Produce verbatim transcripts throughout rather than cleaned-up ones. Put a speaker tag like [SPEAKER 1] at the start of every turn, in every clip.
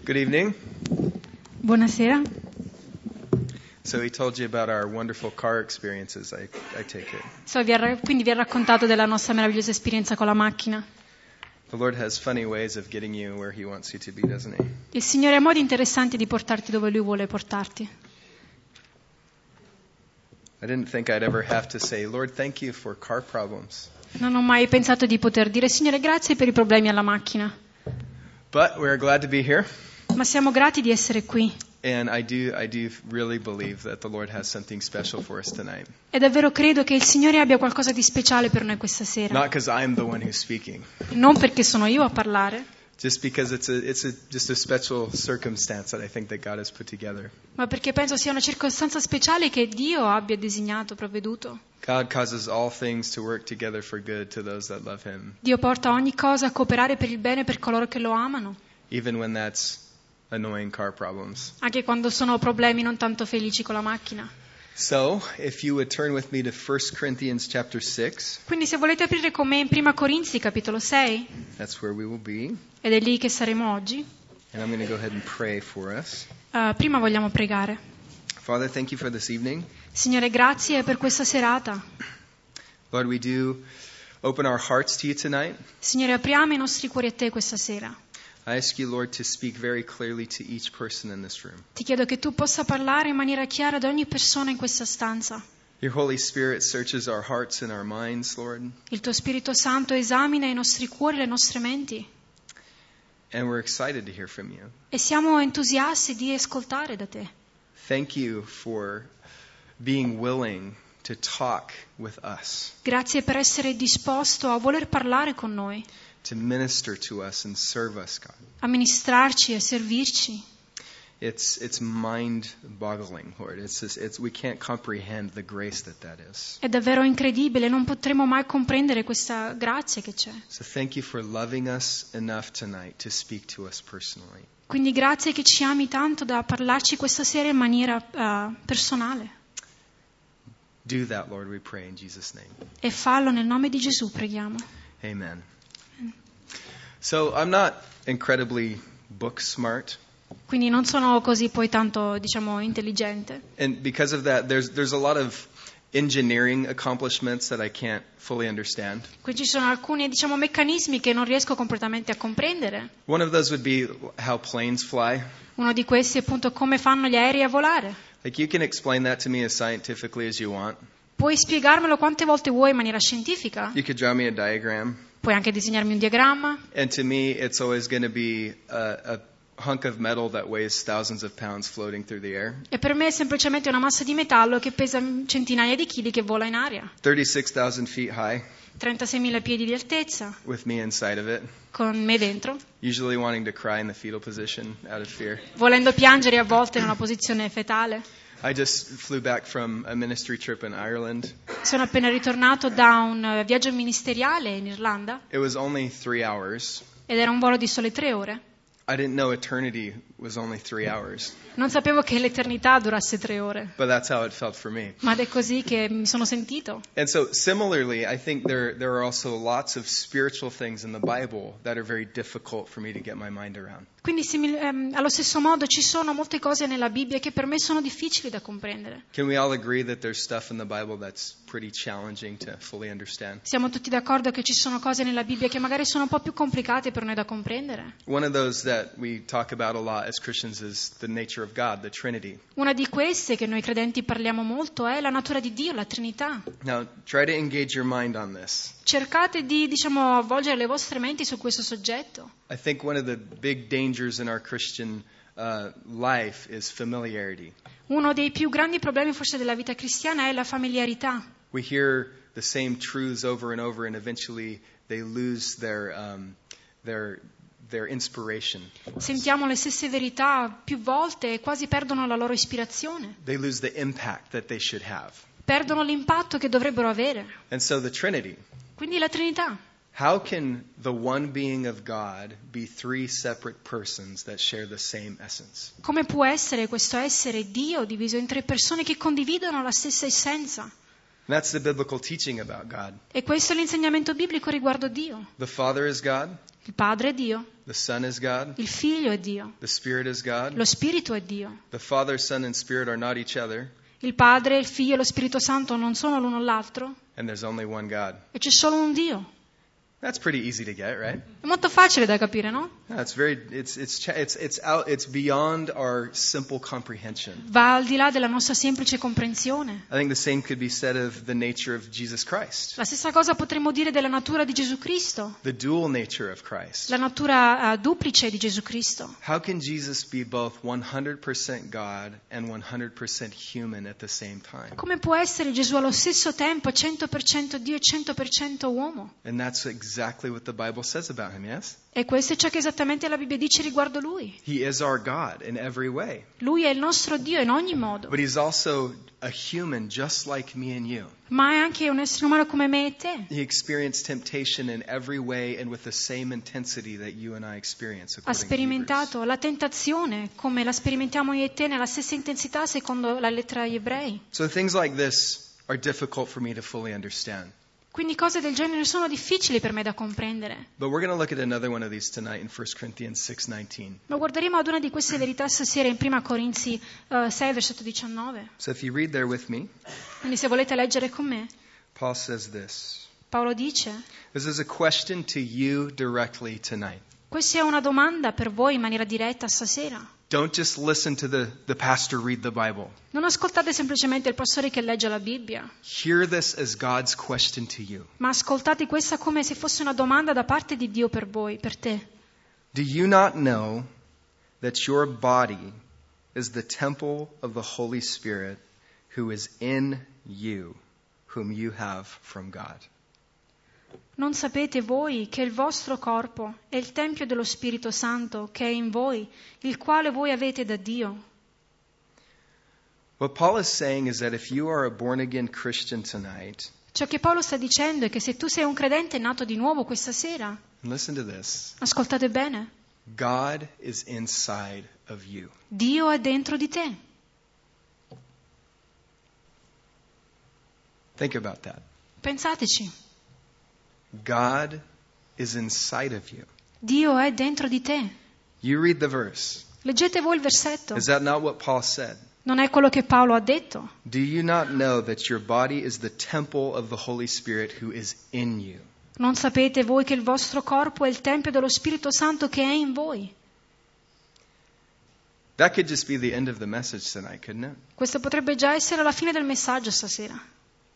[SPEAKER 1] Good evening.
[SPEAKER 2] Buonasera.
[SPEAKER 1] So he told you about our wonderful car experiences, I, I take it.
[SPEAKER 2] So, vi ha, quindi vi ha raccontato della nostra meravigliosa esperienza con la macchina.
[SPEAKER 1] The Lord has funny ways of getting you where he wants you to be, doesn't he?
[SPEAKER 2] Il Signore ha modi interessanti di portarti dove Lui vuole portarti.
[SPEAKER 1] I didn't think I'd ever have to say, Lord, thank you for car problems.
[SPEAKER 2] Non ho mai pensato di poter dire, Signore, grazie per i problemi alla macchina.
[SPEAKER 1] But we're glad to be here.
[SPEAKER 2] Ma siamo grati di essere qui.
[SPEAKER 1] And I do, I do really believe that the Lord has something special for us tonight.
[SPEAKER 2] E davvero credo che il Signore abbia qualcosa di speciale per noi questa sera.
[SPEAKER 1] Not because I'm the one who's speaking.
[SPEAKER 2] Non perché sono io a parlare,
[SPEAKER 1] Just because it's a, it's a, just a special circumstance that I think that God has put together.
[SPEAKER 2] ma perché penso sia una circostanza speciale che Dio abbia designato, provveduto.
[SPEAKER 1] God causes all things to work together for good to those that love Him,
[SPEAKER 2] Dio porta ogni cosa a cooperare per il bene per coloro che lo amano,
[SPEAKER 1] even when that's annoying car problems.
[SPEAKER 2] anche quando sono problemi non tanto felici con la macchina.
[SPEAKER 1] So, if you would turn with me to First Corinthians chapter six,
[SPEAKER 2] Quindi se volete aprire con me in Prima Corinzi capitolo sei,
[SPEAKER 1] that's where we will be.
[SPEAKER 2] ed è lì che saremo oggi,
[SPEAKER 1] And I'm going to go ahead and pray for us.
[SPEAKER 2] uh, prima vogliamo pregare.
[SPEAKER 1] Father, thank you for this evening.
[SPEAKER 2] Signore, grazie per questa serata.
[SPEAKER 1] Lord, we do open our hearts to you tonight.
[SPEAKER 2] Signore, apriamo i nostri cuori a te questa sera.
[SPEAKER 1] I ask you, Lord, to speak very clearly to each person in this room.
[SPEAKER 2] Ti chiedo che tu possa parlare in maniera chiara ad ogni persona in questa stanza.
[SPEAKER 1] Your Holy Spirit searches our hearts and our minds, Lord,
[SPEAKER 2] Il tuo Spirito Santo esamina i nostri cuori e le nostre menti.
[SPEAKER 1] and we're excited to hear from you.
[SPEAKER 2] E siamo entusiasti di ascoltare da te.
[SPEAKER 1] Thank you for being willing to talk with us,
[SPEAKER 2] Grazie per essere disposto a voler parlare con noi,
[SPEAKER 1] to minister to us and serve us, God.
[SPEAKER 2] a ministrarci e servirci.
[SPEAKER 1] It's it's mind-boggling, Lord. It's just, it's we can't comprehend the grace that that is.
[SPEAKER 2] È davvero incredibile, non potremo mai comprendere questa grazia che c'è.
[SPEAKER 1] So thank you for loving us enough tonight to speak to us personally.
[SPEAKER 2] Quindi grazie che ci ami tanto da parlarci questa sera in maniera uh, personale.
[SPEAKER 1] Do that, Lord, we pray in Jesus' name.
[SPEAKER 2] E fallo nel nome di Gesù, preghiamo.
[SPEAKER 1] Amen. So I'm not incredibly book smart,
[SPEAKER 2] Quindi non sono così poi tanto, diciamo, intelligente.
[SPEAKER 1] and because of that, there's there's a lot of engineering accomplishments that I can't fully understand.
[SPEAKER 2] Qui ci sono alcuni, diciamo, meccanismi che non riesco completamente a comprendere.
[SPEAKER 1] One of those would be how planes fly.
[SPEAKER 2] Uno di questi è appunto come fanno gli aerei a volare.
[SPEAKER 1] Like you can explain that to me as scientifically as you want.
[SPEAKER 2] Puoi spiegarmelo quante volte vuoi in maniera scientifica?
[SPEAKER 1] You could draw me a diagram,
[SPEAKER 2] Puoi anche disegnarmi un diagramma.
[SPEAKER 1] and to me, it's always going to be a, a hunk of metal that weighs thousands of pounds floating through the air,
[SPEAKER 2] E per me è semplicemente una massa di metallo che pesa centinaia di chili che vola in aria.
[SPEAKER 1] thirty-six thousand feet high,
[SPEAKER 2] trentaseimila piedi di altezza,
[SPEAKER 1] with me inside of it,
[SPEAKER 2] con me dentro,
[SPEAKER 1] usually wanting to cry in the fetal position out of fear.
[SPEAKER 2] volendo piangere a volte in una posizione fetale.
[SPEAKER 1] I just flew back from a ministry trip in Ireland.
[SPEAKER 2] Sono appena ritornato da un eh, viaggio ministeriale in Irlanda
[SPEAKER 1] It was only three hours.
[SPEAKER 2] ed era un volo di sole tre ore.
[SPEAKER 1] I didn't know eternity was only three hours,
[SPEAKER 2] Non sapevo che l'eternità durasse tre ore,
[SPEAKER 1] but that's how it felt for me.
[SPEAKER 2] ma è così che mi sono sentito.
[SPEAKER 1] And so, similarly, I think there there are also lots of spiritual things in the Bible that are very difficult for me to get my mind around.
[SPEAKER 2] Quindi simil- ehm, allo stesso modo ci sono molte cose nella Bibbia che per me sono difficili da comprendere.
[SPEAKER 1] Can we all agree that there's stuff in the Bible that's pretty challenging to fully understand?
[SPEAKER 2] Siamo tutti d'accordo che ci sono cose nella Bibbia che magari sono un po' più complicate per noi da comprendere.
[SPEAKER 1] One of those that we talk about a lot as Christians is the nature of God, the Trinity.
[SPEAKER 2] Una di queste che noi credenti parliamo molto è la natura di Dio, la Trinità.
[SPEAKER 1] Now, try to engage your mind on this.
[SPEAKER 2] Cercate di, diciamo, avvolgere le vostre menti su questo soggetto.
[SPEAKER 1] I think one of the big dangers in our Christian uh, life is familiarity.
[SPEAKER 2] Uno dei più grandi problemi forse della vita cristiana è la familiarità.
[SPEAKER 1] We hear the same truths over and over, and eventually they lose their um, their their inspiration.
[SPEAKER 2] Sentiamo le stesse verità più volte e quasi perdono la loro ispirazione.
[SPEAKER 1] They lose the impact that they should have.
[SPEAKER 2] Perdono l'impatto che dovrebbero avere.
[SPEAKER 1] And so the Trinity.
[SPEAKER 2] Quindi la Trinità.
[SPEAKER 1] How can the one being of God be three separate persons that share the same essence?
[SPEAKER 2] Come può essere questo essere Dio diviso in tre persone che condividono la stessa essenza?
[SPEAKER 1] That's the biblical teaching about God.
[SPEAKER 2] E questo è l'insegnamento biblico riguardo Dio.
[SPEAKER 1] The Father is God.
[SPEAKER 2] Il Padre è Dio,
[SPEAKER 1] The Son is God.
[SPEAKER 2] il Figlio è Dio,
[SPEAKER 1] The Spirit is God.
[SPEAKER 2] lo Spirito è Dio.
[SPEAKER 1] The Father, Son, and Spirit are not each other.
[SPEAKER 2] Il Padre, il Figlio e lo Spirito Santo non sono l'uno l'altro
[SPEAKER 1] And there's only one God.
[SPEAKER 2] e c'è solo un Dio.
[SPEAKER 1] That's pretty easy to get, right?
[SPEAKER 2] È molto facile da capire, no?
[SPEAKER 1] No, it's very, it's, it's, it's, it's out, it's beyond our simple comprehension.
[SPEAKER 2] Va al di là della nostra semplice comprensione.
[SPEAKER 1] I think the same could be said of the nature of Jesus Christ,
[SPEAKER 2] La stessa cosa potremmo dire della natura di Gesù Cristo,
[SPEAKER 1] the dual nature of Christ.
[SPEAKER 2] la natura uh, duplice di Gesù Cristo.
[SPEAKER 1] How can Jesus be both one hundred percent God and one hundred percent human at the same time?
[SPEAKER 2] Come può essere Gesù allo stesso tempo cento per cento Dio e cento per cento uomo?
[SPEAKER 1] And that's exactly what the Bible says about him, yes?
[SPEAKER 2] E questo è ciò che esattamente la Bibbia dice riguardo Lui.
[SPEAKER 1] He is our God in every way.
[SPEAKER 2] Lui è il nostro Dio in ogni modo,
[SPEAKER 1] But he's also a human just like me and you.
[SPEAKER 2] ma è anche un essere umano come me e te.
[SPEAKER 1] He experienced temptation in every way and with the same intensity that you and I experience,
[SPEAKER 2] Ha
[SPEAKER 1] according to Hebrews.
[SPEAKER 2] sperimentato la tentazione come la sperimentiamo io e te nella stessa intensità secondo la lettera agli Ebrei.
[SPEAKER 1] So things like this are difficult for me to fully understand.
[SPEAKER 2] Quindi cose del genere sono difficili per me da comprendere.
[SPEAKER 1] But we're going to look at another one of these tonight in First Corinthians six nineteen.
[SPEAKER 2] Ma guarderemo ad una di queste verità stasera in prima Corinzi uh, sei, versetto diciannove.
[SPEAKER 1] So if you read there with me,
[SPEAKER 2] Quindi se volete leggere con me,
[SPEAKER 1] Paul says this.
[SPEAKER 2] Paolo dice:
[SPEAKER 1] This is a question to you directly tonight.
[SPEAKER 2] questa è una domanda per voi in maniera diretta stasera.
[SPEAKER 1] Don't just listen to the, the pastor read the Bible.
[SPEAKER 2] Non ascoltate semplicemente il pastore che legge la Bibbia,
[SPEAKER 1] Hear this as God's question to you.
[SPEAKER 2] ma ascoltate questa come se fosse una domanda da parte di Dio per voi, per te.
[SPEAKER 1] Do you not know that your body is the temple of the Holy Spirit who is in you, whom you have from God?
[SPEAKER 2] Non sapete voi che il vostro corpo è il tempio dello Spirito Santo che è in voi, il quale voi avete da Dio?
[SPEAKER 1] What Paul is saying is that if you are a born-again Christian tonight,
[SPEAKER 2] Ciò che Paolo sta dicendo è che se tu sei un credente nato di nuovo questa sera,
[SPEAKER 1] and listen to this,
[SPEAKER 2] ascoltate bene,
[SPEAKER 1] God is inside of you.
[SPEAKER 2] Dio è dentro di te.
[SPEAKER 1] Think about that.
[SPEAKER 2] Pensateci,
[SPEAKER 1] God is inside of you.
[SPEAKER 2] Dio è dentro di te.
[SPEAKER 1] You read the verse.
[SPEAKER 2] Leggete voi il versetto.
[SPEAKER 1] Is that not what Paul said?
[SPEAKER 2] Non è quello che Paolo ha detto?
[SPEAKER 1] Do you not know that your body is the temple of the Holy Spirit who is in you?
[SPEAKER 2] Non sapete voi che il vostro corpo è il tempio dello Spirito Santo che è in voi?
[SPEAKER 1] That could just be the end of the message tonight, couldn't it?
[SPEAKER 2] Questo potrebbe già essere la fine del messaggio stasera.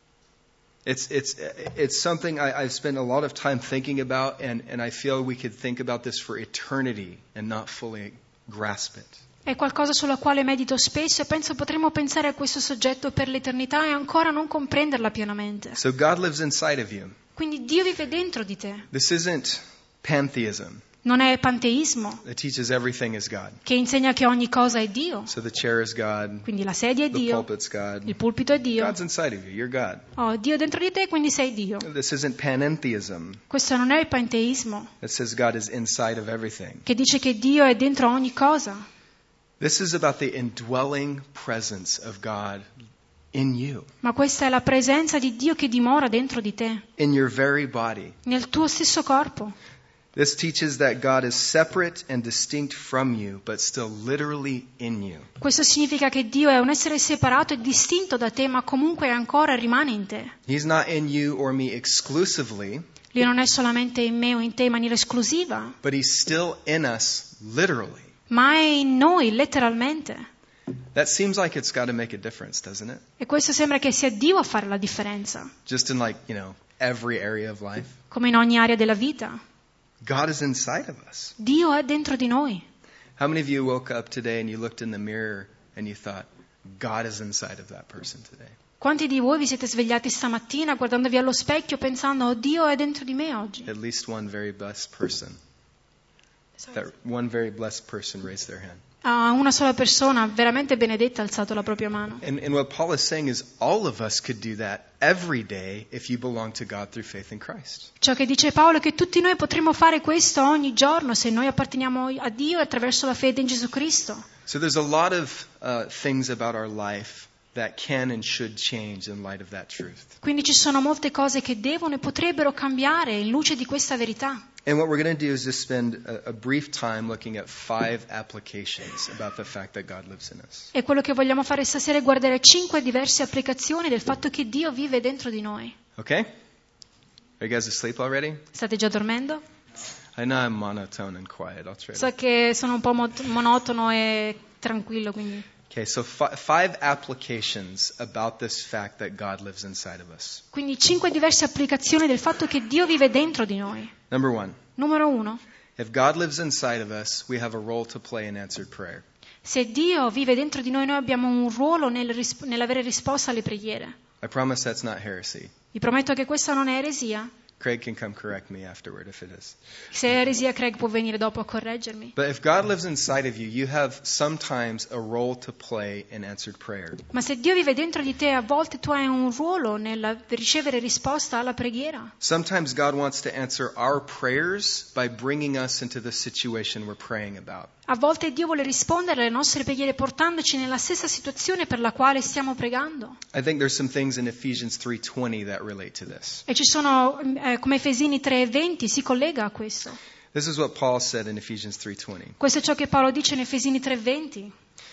[SPEAKER 1] It's, it's, it's something I, I've spent a lot of time thinking about, and, and I feel we could think about this for eternity and not fully grasp it.
[SPEAKER 2] È qualcosa sulla quale medito spesso e penso potremmo pensare a questo soggetto per l'eternità e ancora non comprenderla pienamente.
[SPEAKER 1] So God lives inside of you.
[SPEAKER 2] Quindi Dio vive dentro di te.
[SPEAKER 1] This isn't pantheism
[SPEAKER 2] Non è panteismo
[SPEAKER 1] that teaches everything is God.
[SPEAKER 2] che insegna che ogni cosa è Dio.
[SPEAKER 1] So the chair is God,
[SPEAKER 2] Quindi la sedia è
[SPEAKER 1] the
[SPEAKER 2] Dio,
[SPEAKER 1] pulpit's God.
[SPEAKER 2] il pulpito è Dio.
[SPEAKER 1] God's inside of you. You're God.
[SPEAKER 2] Oh, Dio è dentro di te, quindi sei Dio.
[SPEAKER 1] This isn't panentheism
[SPEAKER 2] Questo non è il panteismo
[SPEAKER 1] that says God is inside of everything.
[SPEAKER 2] che dice che Dio è dentro ogni cosa.
[SPEAKER 1] This is about the indwelling presence of God in you,
[SPEAKER 2] Ma questa è la presenza di Dio che dimora dentro di te,
[SPEAKER 1] in your very body.
[SPEAKER 2] nel tuo stesso corpo.
[SPEAKER 1] This teaches that God is separate and distinct from you, but still literally in you.
[SPEAKER 2] Questo significa che Dio è un essere separato e distinto da te, ma comunque ancora rimane in te.
[SPEAKER 1] He's not in you or me exclusively,
[SPEAKER 2] Dio non è solamente in me o in te in maniera esclusiva,
[SPEAKER 1] but He's still in us literally.
[SPEAKER 2] ma è in noi letteralmente.
[SPEAKER 1] That seems like it's got to make a difference, doesn't it?
[SPEAKER 2] E questo sembra che sia Dio a fare la differenza,
[SPEAKER 1] Just in like, you know, every area of life.
[SPEAKER 2] come in ogni area della vita.
[SPEAKER 1] God is inside of us.
[SPEAKER 2] Dio è dentro di noi.
[SPEAKER 1] How many of you woke up today and you looked in the mirror and you thought, God is inside of that person today?
[SPEAKER 2] Quanti di voi vi siete svegliati stamattina guardandovi allo specchio pensando, oh, Dio è dentro di me oggi?
[SPEAKER 1] At least one very blessed person. That one very blessed person raised their hand.
[SPEAKER 2] Ah, una sola persona veramente benedetta ha alzato la propria mano.
[SPEAKER 1] And, and what Paul is saying is all of us could do that every day if you belong to God through faith in Christ.
[SPEAKER 2] Ciò che dice Paolo è che tutti noi potremmo fare questo ogni giorno se noi apparteniamo a Dio attraverso la fede in Gesù Cristo.
[SPEAKER 1] So there's a lot of uh, things about our life that can and should change in light of that truth.
[SPEAKER 2] Quindi ci sono molte cose che devono e potrebbero cambiare in luce di questa verità.
[SPEAKER 1] And what we're going to do is just spend a, a brief time looking at five applications about the fact that God lives in us.
[SPEAKER 2] E quello che vogliamo fare stasera è guardare cinque diverse applicazioni del fatto che Dio vive dentro di noi.
[SPEAKER 1] Okay? Are you guys asleep already?
[SPEAKER 2] State già dormendo?
[SPEAKER 1] I know I'm monotone and quiet. I'll try to.
[SPEAKER 2] So che sono un po' mo- monotono e tranquillo, quindi.
[SPEAKER 1] Okay, so fi- five applications about this fact that God lives inside of us.
[SPEAKER 2] Quindi cinque diverse applicazioni del fatto che Dio vive dentro di noi.
[SPEAKER 1] Number one,
[SPEAKER 2] Numero uno.
[SPEAKER 1] if God lives inside of us, we have a role to play in answered prayer.
[SPEAKER 2] Se Dio vive dentro di noi, noi abbiamo un ruolo nel risp- nell'avere risposta alle preghiere.
[SPEAKER 1] I promise that's not heresy.
[SPEAKER 2] Vi prometto che questa non è eresia.
[SPEAKER 1] Craig can come correct me afterward if it is.
[SPEAKER 2] Se è eresia, Craig può venire dopo a correggermi.
[SPEAKER 1] But if God lives inside of you, you have sometimes a role to play in answered prayer.
[SPEAKER 2] Ma se Dio vive dentro di te, a volte tu hai un ruolo nel ricevere risposta alla preghiera.
[SPEAKER 1] Sometimes God wants to answer our prayers by bringing us into the situation we're praying about.
[SPEAKER 2] A volte Dio vuole rispondere alle nostre preghiere portandoci nella stessa situazione per la quale stiamo pregando.
[SPEAKER 1] I think there's some things in Ephesians three twenty that relate to this.
[SPEAKER 2] E ci sono, eh, come Efesini tre e venti, si collega a questo.
[SPEAKER 1] This is what Paul said in Ephesians three twenty.
[SPEAKER 2] Questo è ciò che Paolo dice in Efesini tre e venti.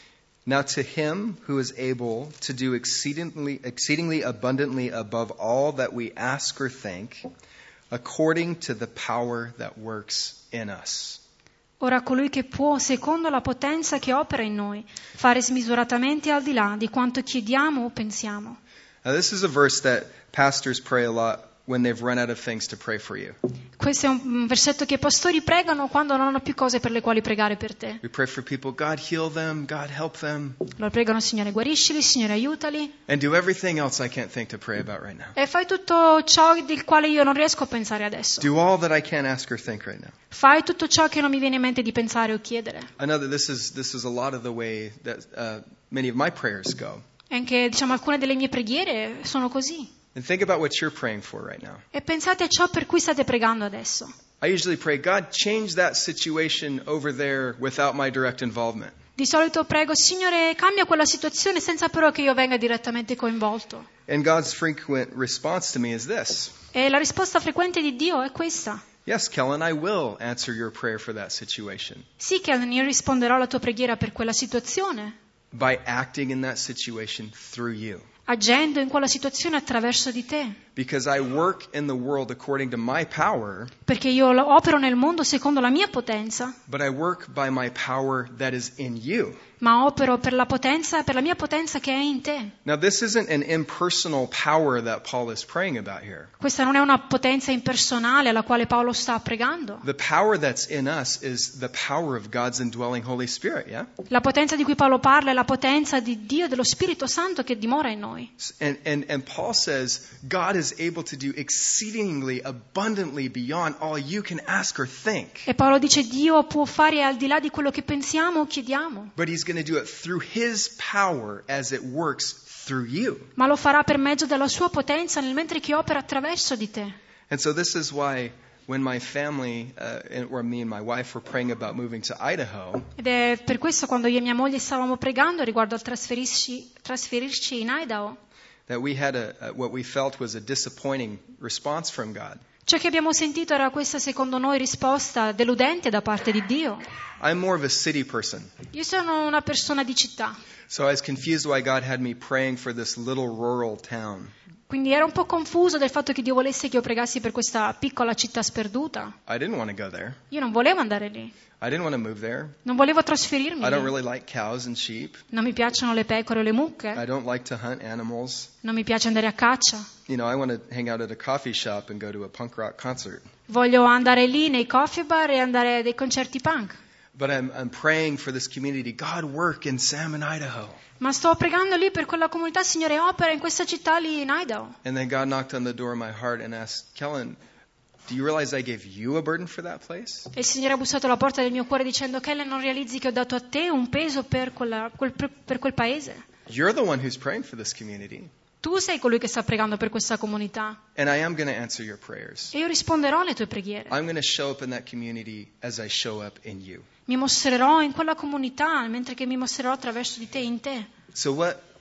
[SPEAKER 1] Now to him who is able to do exceedingly, exceedingly abundantly above all that we ask or think, according to the power that works in us.
[SPEAKER 2] Ora colui che può, secondo la potenza che opera in noi, fare smisuratamente al di là di quanto chiediamo o pensiamo.
[SPEAKER 1] Now this is a verse that pastors pray a lot when they've run out of things to pray for you.
[SPEAKER 2] Questo è un versetto che i pastori pregano quando non hanno più cose per le quali pregare per te.
[SPEAKER 1] We pray for people, God heal them, God help them,
[SPEAKER 2] Loro pregano, Signore guariscili, Signore aiutali.
[SPEAKER 1] and do everything else I can't think to pray about right now.
[SPEAKER 2] E fai tutto ciò del quale io non riesco a pensare adesso.
[SPEAKER 1] Do all that I can't ask or think right now.
[SPEAKER 2] Fai tutto ciò che non mi viene in mente di pensare o chiedere.
[SPEAKER 1] I know that this is this is a lot of the way that uh, many of my prayers go.
[SPEAKER 2] E anche, diciamo, alcune delle mie preghiere sono così.
[SPEAKER 1] And think about what you're praying for right now.
[SPEAKER 2] E pensate a ciò per cui state pregando adesso.
[SPEAKER 1] I usually pray, God, change that situation over there without my direct involvement.
[SPEAKER 2] Di solito prego, Signore, cambia quella situazione senza però che io venga direttamente coinvolto.
[SPEAKER 1] And God's frequent response to me is this.
[SPEAKER 2] E la risposta frequente di Dio è questa.
[SPEAKER 1] Yes, Kellen, I will answer your prayer for that situation.
[SPEAKER 2] Sì, Kellen, io risponderò alla tua preghiera per quella situazione,
[SPEAKER 1] By acting in that situation through you.
[SPEAKER 2] agendo in quella situazione attraverso di te.
[SPEAKER 1] Because I work in the world according to my power,
[SPEAKER 2] Perché io lo- opero nel mondo secondo la mia potenza,
[SPEAKER 1] but I work by my power that is in you.
[SPEAKER 2] ma opero per la potenza, per la mia potenza che è in te.
[SPEAKER 1] Now, this isn't an impersonal power that Paul is praying about here.
[SPEAKER 2] Questa non è una potenza impersonale alla quale Paolo sta pregando.
[SPEAKER 1] The power that's in us is the power of God's indwelling Holy Spirit, yeah?
[SPEAKER 2] La potenza di cui Paolo parla è la potenza di Dio e dello Spirito Santo che dimora in noi.
[SPEAKER 1] And, and, and Paul says God is able to do exceedingly abundantly beyond all you can ask or think.
[SPEAKER 2] E Paolo dice Dio può fare al di là di quello che pensiamo o chiediamo,
[SPEAKER 1] But he's going to do it through his power as it works through you.
[SPEAKER 2] ma lo farà per mezzo della sua potenza nel mentre che opera attraverso di te.
[SPEAKER 1] And so this is why when my family, uh, or me and my wife were praying about moving to Idaho,
[SPEAKER 2] Ed è per questo quando io e mia moglie stavamo pregando riguardo al trasferirci, trasferirci in Idaho,
[SPEAKER 1] that we had a, a what we felt was a disappointing response from God.
[SPEAKER 2] ciò che abbiamo sentito era questa, secondo noi, risposta deludente da parte di Dio.
[SPEAKER 1] I'm more of a city person.
[SPEAKER 2] Io sono una persona di città,
[SPEAKER 1] So I was confused why God had me praying for this little rural town.
[SPEAKER 2] quindi ero un po' confuso del fatto che Dio volesse che io pregassi per questa piccola città sperduta.
[SPEAKER 1] I didn't want to go there.
[SPEAKER 2] Io non volevo andare lì,
[SPEAKER 1] I didn't want to move there.
[SPEAKER 2] non volevo trasferirmi
[SPEAKER 1] I don't
[SPEAKER 2] lì.
[SPEAKER 1] really like cows and sheep.
[SPEAKER 2] Non mi piacciono le pecore o le mucche,
[SPEAKER 1] I don't like to hunt animals.
[SPEAKER 2] non mi piace andare a caccia.
[SPEAKER 1] You know, I want to hang out at a coffee shop and go to a punk rock concert.
[SPEAKER 2] Voglio andare lì nei coffee bar e andare a dei concerti punk.
[SPEAKER 1] But I'm, I'm praying for this community. God, work in Salmon, Idaho.
[SPEAKER 2] Ma sto pregando lì per quella comunità, Signore, opera in questa città lì in Idaho.
[SPEAKER 1] And then God knocked on the door of my heart and asked, Kellen, do you realize I gave you a burden for that place?
[SPEAKER 2] E il Signore ha bussato alla porta del mio cuore dicendo, Kellen, non realizzi che ho dato a te un peso per, quella, quel, per quel paese?
[SPEAKER 1] You're the one who's praying for this community.
[SPEAKER 2] Tu sei colui che sta pregando per questa comunità.
[SPEAKER 1] And I am going to answer your prayers.
[SPEAKER 2] E io risponderò alle tue preghiere.
[SPEAKER 1] I'm going to show up in that community as I show up in you.
[SPEAKER 2] Mi mostrerò in quella comunità, mentre che mi mostrerò attraverso di te in te.
[SPEAKER 1] So what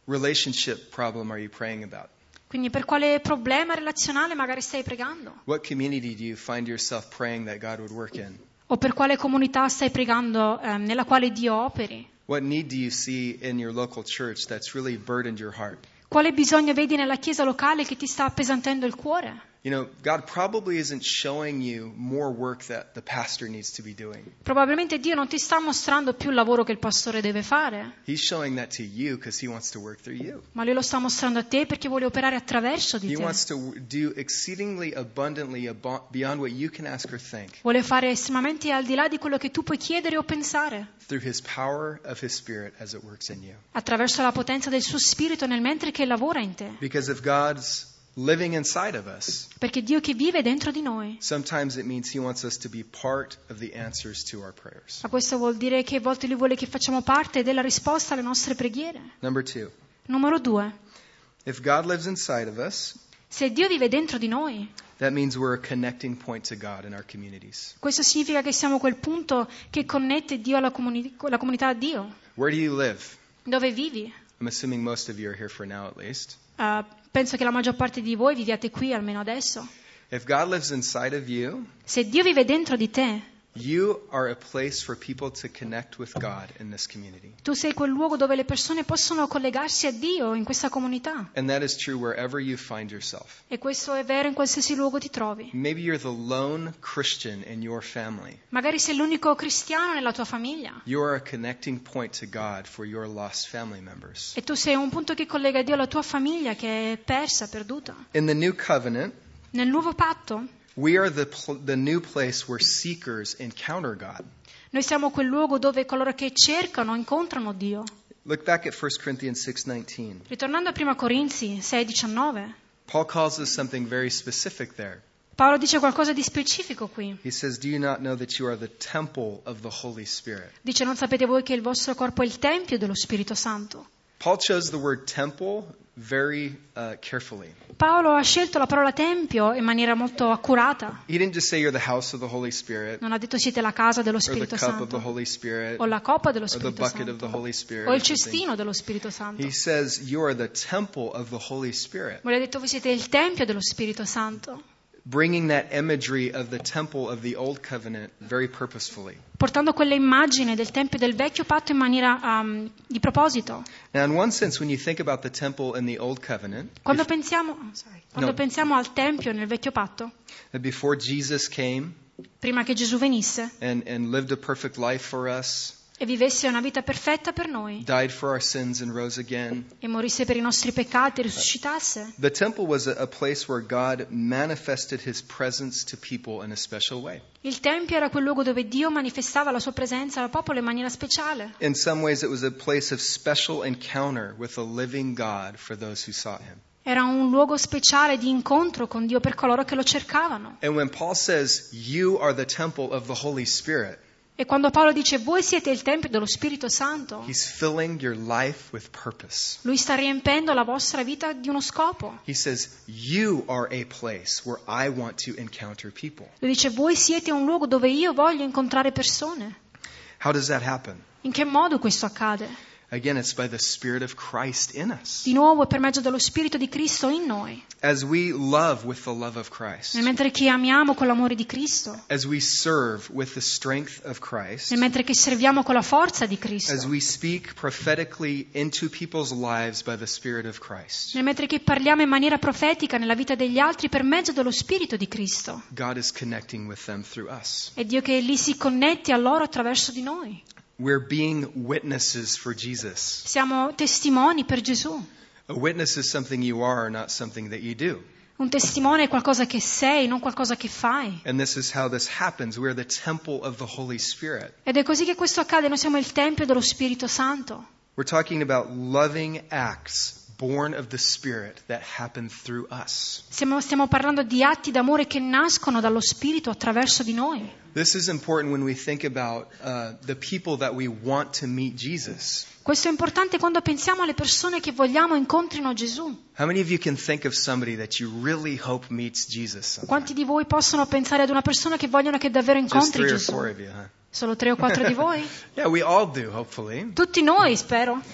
[SPEAKER 1] relationship problem are you praying about?
[SPEAKER 2] Quindi per quale problema relazionale magari stai pregando?
[SPEAKER 1] What community do you find yourself praying that God would work in?
[SPEAKER 2] O per quale comunità stai pregando eh, nella quale Dio operi?
[SPEAKER 1] What need do you see in your local church that's really burdened your heart?
[SPEAKER 2] Quale bisogno vedi nella chiesa locale che ti sta appesantendo il cuore?
[SPEAKER 1] You know, God probably isn't showing you more work that the pastor needs to be doing.
[SPEAKER 2] Probabilmente Dio non ti sta mostrando più il lavoro che il pastore deve fare,
[SPEAKER 1] He's showing that to you because he wants to work through you.
[SPEAKER 2] ma Lui lo sta mostrando a te perché vuole operare attraverso di
[SPEAKER 1] He
[SPEAKER 2] te.
[SPEAKER 1] wants to do exceedingly abundantly abo- beyond what you can ask or think
[SPEAKER 2] Vuole fare estremamente al di là di quello che tu puoi chiedere o pensare,
[SPEAKER 1] through his power of his spirit as it works in you.
[SPEAKER 2] attraverso la potenza del suo spirito nel mentre che lavora in te.
[SPEAKER 1] Because if God's living inside of us,
[SPEAKER 2] Perché Dio che vive dentro di noi,
[SPEAKER 1] sometimes it means he wants us to be part of the answers to our prayers.
[SPEAKER 2] ma questo vuol dire che a volte Lui vuole che facciamo parte della risposta alle nostre preghiere.
[SPEAKER 1] Number two,
[SPEAKER 2] Numero due,
[SPEAKER 1] if God lives inside of us,
[SPEAKER 2] se Dio vive dentro di noi,
[SPEAKER 1] that means we're a connecting point to God in our communities.
[SPEAKER 2] questo significa che siamo quel punto che connette Dio alla comuni- la comunità a Dio.
[SPEAKER 1] Where do you live?
[SPEAKER 2] Dove vivi?
[SPEAKER 1] I'm assuming most of you are here for now at least.
[SPEAKER 2] Uh, penso che la maggior parte di voi viviate qui, almeno adesso.
[SPEAKER 1] If God lives inside of you,
[SPEAKER 2] Se Dio vive dentro di te,
[SPEAKER 1] you are a place for people to connect with God in this community.
[SPEAKER 2] tu sei quel luogo dove le persone possono collegarsi a Dio in questa comunità.
[SPEAKER 1] And that is true wherever you find yourself.
[SPEAKER 2] E questo è vero in qualsiasi luogo ti trovi.
[SPEAKER 1] Maybe you're the lone Christian in your family.
[SPEAKER 2] Magari sei l'unico cristiano nella tua famiglia
[SPEAKER 1] You are a connecting point to God for your lost family members.
[SPEAKER 2] e tu sei un punto che collega Dio alla tua famiglia che è persa, perduta.
[SPEAKER 1] In the new covenant,
[SPEAKER 2] Nel nuovo patto
[SPEAKER 1] we are the, pl- the new place where seekers encounter God.
[SPEAKER 2] noi siamo quel luogo dove coloro che cercano incontrano Dio.
[SPEAKER 1] Look back at First Corinthians six nineteen.
[SPEAKER 2] Ritornando a prima Corinzi sei diciannove,
[SPEAKER 1] Paul calls us something very specific there.
[SPEAKER 2] Paolo dice qualcosa di specifico qui.
[SPEAKER 1] He says, "Do you not know that you are the temple of the Holy Spirit?"
[SPEAKER 2] Dice: non sapete voi che il vostro corpo è il tempio dello Spirito Santo?
[SPEAKER 1] Paul chose the word temple very uh, carefully.
[SPEAKER 2] Paolo ha scelto la parola tempio in maniera molto accurata.
[SPEAKER 1] He didn't just say you're the house of the Holy Spirit
[SPEAKER 2] Non ha detto siete la casa dello
[SPEAKER 1] or the
[SPEAKER 2] Spirito
[SPEAKER 1] cup of the
[SPEAKER 2] Santo
[SPEAKER 1] Holy Spirit
[SPEAKER 2] o la coppa dello
[SPEAKER 1] or the
[SPEAKER 2] Spirito
[SPEAKER 1] bucket of the
[SPEAKER 2] Santo
[SPEAKER 1] Holy Spirit
[SPEAKER 2] o
[SPEAKER 1] or
[SPEAKER 2] il
[SPEAKER 1] something.
[SPEAKER 2] cestino dello Spirito Santo.
[SPEAKER 1] He says you are the temple of the Holy Spirit.
[SPEAKER 2] Ma lui ha detto voi siete il tempio dello Spirito Santo,
[SPEAKER 1] Bringing that imagery of the temple of the old covenant very purposefully.
[SPEAKER 2] portando quella immagine del tempio del vecchio patto in maniera um, di proposito.
[SPEAKER 1] Now, in one sense, when you think about the temple in the old covenant,
[SPEAKER 2] Quando
[SPEAKER 1] if-
[SPEAKER 2] pensiamo, oh, sorry. Quando
[SPEAKER 1] No.
[SPEAKER 2] pensiamo al tempio nel vecchio patto,
[SPEAKER 1] that before Jesus came
[SPEAKER 2] prima che Gesù venisse
[SPEAKER 1] and, and lived a perfect life for us,
[SPEAKER 2] e vivesse una vita perfetta per noi
[SPEAKER 1] died for our sins and rose again,
[SPEAKER 2] e morisse per i nostri peccati e risuscitasse,
[SPEAKER 1] the temple was a, a place where God manifested his presence to people in a special way.
[SPEAKER 2] il tempio era quel luogo dove Dio manifestava la sua presenza al popolo in maniera speciale.
[SPEAKER 1] In some ways, it was a place of special encounter with a living God for those who sought him.
[SPEAKER 2] Era un luogo speciale di incontro con Dio per coloro che lo cercavano.
[SPEAKER 1] And when Paul says, you are the temple of the Holy Spirit,
[SPEAKER 2] E quando Paolo dice voi siete il tempio dello Spirito Santo,
[SPEAKER 1] he's filling your life with purpose.
[SPEAKER 2] lui sta riempendo la vostra vita di uno scopo.
[SPEAKER 1] He says, you are a place where I want to encounter people.
[SPEAKER 2] Lui dice voi siete un luogo dove io voglio incontrare persone.
[SPEAKER 1] How does that happen?
[SPEAKER 2] In che modo questo accade?
[SPEAKER 1] Again, it's by the Spirit of Christ in us.
[SPEAKER 2] Di nuovo è per mezzo dello Spirito di Cristo in noi.
[SPEAKER 1] As we love with the love of Christ,
[SPEAKER 2] Nel mentre che amiamo con l'amore di Cristo,
[SPEAKER 1] as we serve with the strength of Christ,
[SPEAKER 2] nel mentre che serviamo con la forza di
[SPEAKER 1] as
[SPEAKER 2] Cristo,
[SPEAKER 1] we speak prophetically into people's lives by the Spirit of Christ,
[SPEAKER 2] nel mentre che parliamo in maniera profetica nella vita degli altri per mezzo dello Spirito di Cristo.
[SPEAKER 1] God is connecting with them through us.
[SPEAKER 2] È Dio che li si connette a loro attraverso di noi.
[SPEAKER 1] We're being witnesses for Jesus.
[SPEAKER 2] Siamo testimoni per Gesù.
[SPEAKER 1] A witness is something you are, not something that you do.
[SPEAKER 2] Un testimone è qualcosa che sei, non qualcosa che fai.
[SPEAKER 1] And this is how this happens. We're the temple of the Holy Spirit.
[SPEAKER 2] Ed è così che questo accade, noi siamo il Tempio dello Spirito Santo.
[SPEAKER 1] We're talking about loving acts born of the Spirit that happen through us.
[SPEAKER 2] Stiamo, stiamo parlando di atti d'amore che nascono dallo Spirito attraverso di noi.
[SPEAKER 1] This is important when we think about uh, the people that we want to meet Jesus.
[SPEAKER 2] Questo è importante quando pensiamo alle persone che vogliamo incontrino Gesù.
[SPEAKER 1] How many of you can think of somebody that you really hope meets Jesus sometime?
[SPEAKER 2] Quanti di voi possono pensare ad una persona che vogliono che davvero
[SPEAKER 1] Just
[SPEAKER 2] incontri
[SPEAKER 1] three or
[SPEAKER 2] Gesù?
[SPEAKER 1] four of you, huh?
[SPEAKER 2] Solo tre o quattro di voi?
[SPEAKER 1] Yeah, we all do, hopefully.
[SPEAKER 2] Tutti noi, spero.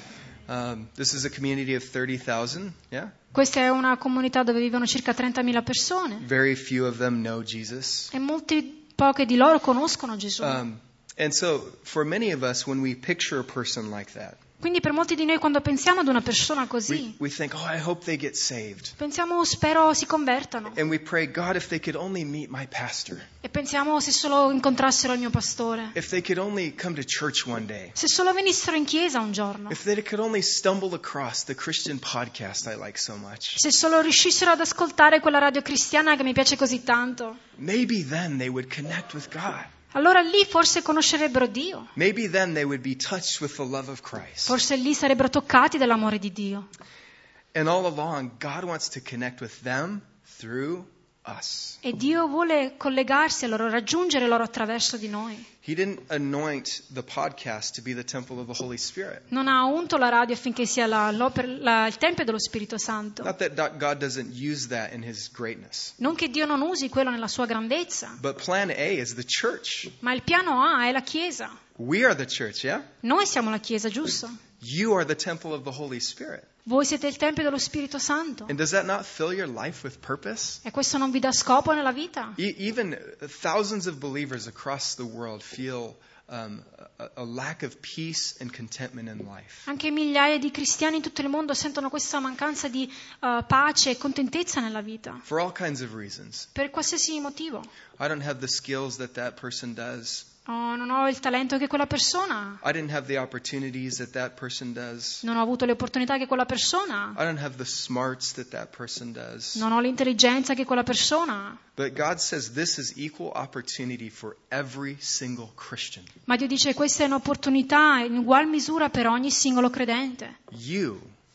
[SPEAKER 1] Um, this is a community of thirty thousand, yeah?
[SPEAKER 2] Questa è una comunità dove vivono circa trentamila persone
[SPEAKER 1] Very few of them know Jesus.
[SPEAKER 2] e molti poche di loro conoscono Gesù.
[SPEAKER 1] Um, and so, for many of us, when we picture a person like that,
[SPEAKER 2] Quindi per molti di noi quando pensiamo ad una persona
[SPEAKER 1] we,
[SPEAKER 2] così,
[SPEAKER 1] we think, oh, I hope they get saved.
[SPEAKER 2] pensiamo spero si convertano
[SPEAKER 1] And we pray, God, if they could only meet my pastor.
[SPEAKER 2] e pensiamo se solo incontrassero il mio pastore,
[SPEAKER 1] If they could only come to church one day.
[SPEAKER 2] se solo venissero in chiesa un giorno,
[SPEAKER 1] If they could only stumble across the Christian podcast I like so much.
[SPEAKER 2] se solo riuscissero ad ascoltare quella radio cristiana che mi piace così tanto,
[SPEAKER 1] Maybe then they would connect with God.
[SPEAKER 2] allora lì forse conoscerebbero Dio,
[SPEAKER 1] Maybe then they would be touched with the love of Christ.
[SPEAKER 2] forse lì sarebbero toccati dall'amore di Dio.
[SPEAKER 1] And all along, God wants to connect with them through us.
[SPEAKER 2] E Dio vuole collegarsi a loro, raggiungere loro attraverso di noi.
[SPEAKER 1] He didn't anoint the podcast to be the temple of the Holy Spirit.
[SPEAKER 2] Non ha unto la radio affinché sia la, l'oper- la- il tempio dello Spirito Santo.
[SPEAKER 1] Not that God doesn't use that in His greatness.
[SPEAKER 2] Non che Dio non usi quello nella sua grandezza,
[SPEAKER 1] But plan A is the church.
[SPEAKER 2] ma il piano A è la Chiesa.
[SPEAKER 1] We are the church, yeah?
[SPEAKER 2] Noi siamo la Chiesa, giusto?
[SPEAKER 1] You are the temple of the Holy Spirit.
[SPEAKER 2] Voi siete il tempio dello Spirito Santo.
[SPEAKER 1] And does that not fill your life with purpose?
[SPEAKER 2] E questo non vi dà scopo nella vita?
[SPEAKER 1] E- even thousands of believers across the world feel um, a, a lack of peace and contentment in life.
[SPEAKER 2] Anche migliaia di cristiani in tutto il mondo sentono questa mancanza di uh, pace e contentezza nella vita,
[SPEAKER 1] For all kinds of reasons.
[SPEAKER 2] per qualsiasi motivo.
[SPEAKER 1] I don't have the skills that that person does.
[SPEAKER 2] Oh, non ho il talento che quella persona ha.
[SPEAKER 1] I didn't have the opportunities that that person does.
[SPEAKER 2] Non ho avuto le opportunità che quella persona ha.
[SPEAKER 1] I don't have the smarts that that person does.
[SPEAKER 2] Non ho l'intelligenza che quella persona ha.
[SPEAKER 1] But God says this is equal opportunity for every single Christian.
[SPEAKER 2] Ma Dio dice questa è un'opportunità in ugual misura per ogni singolo credente.
[SPEAKER 1] You,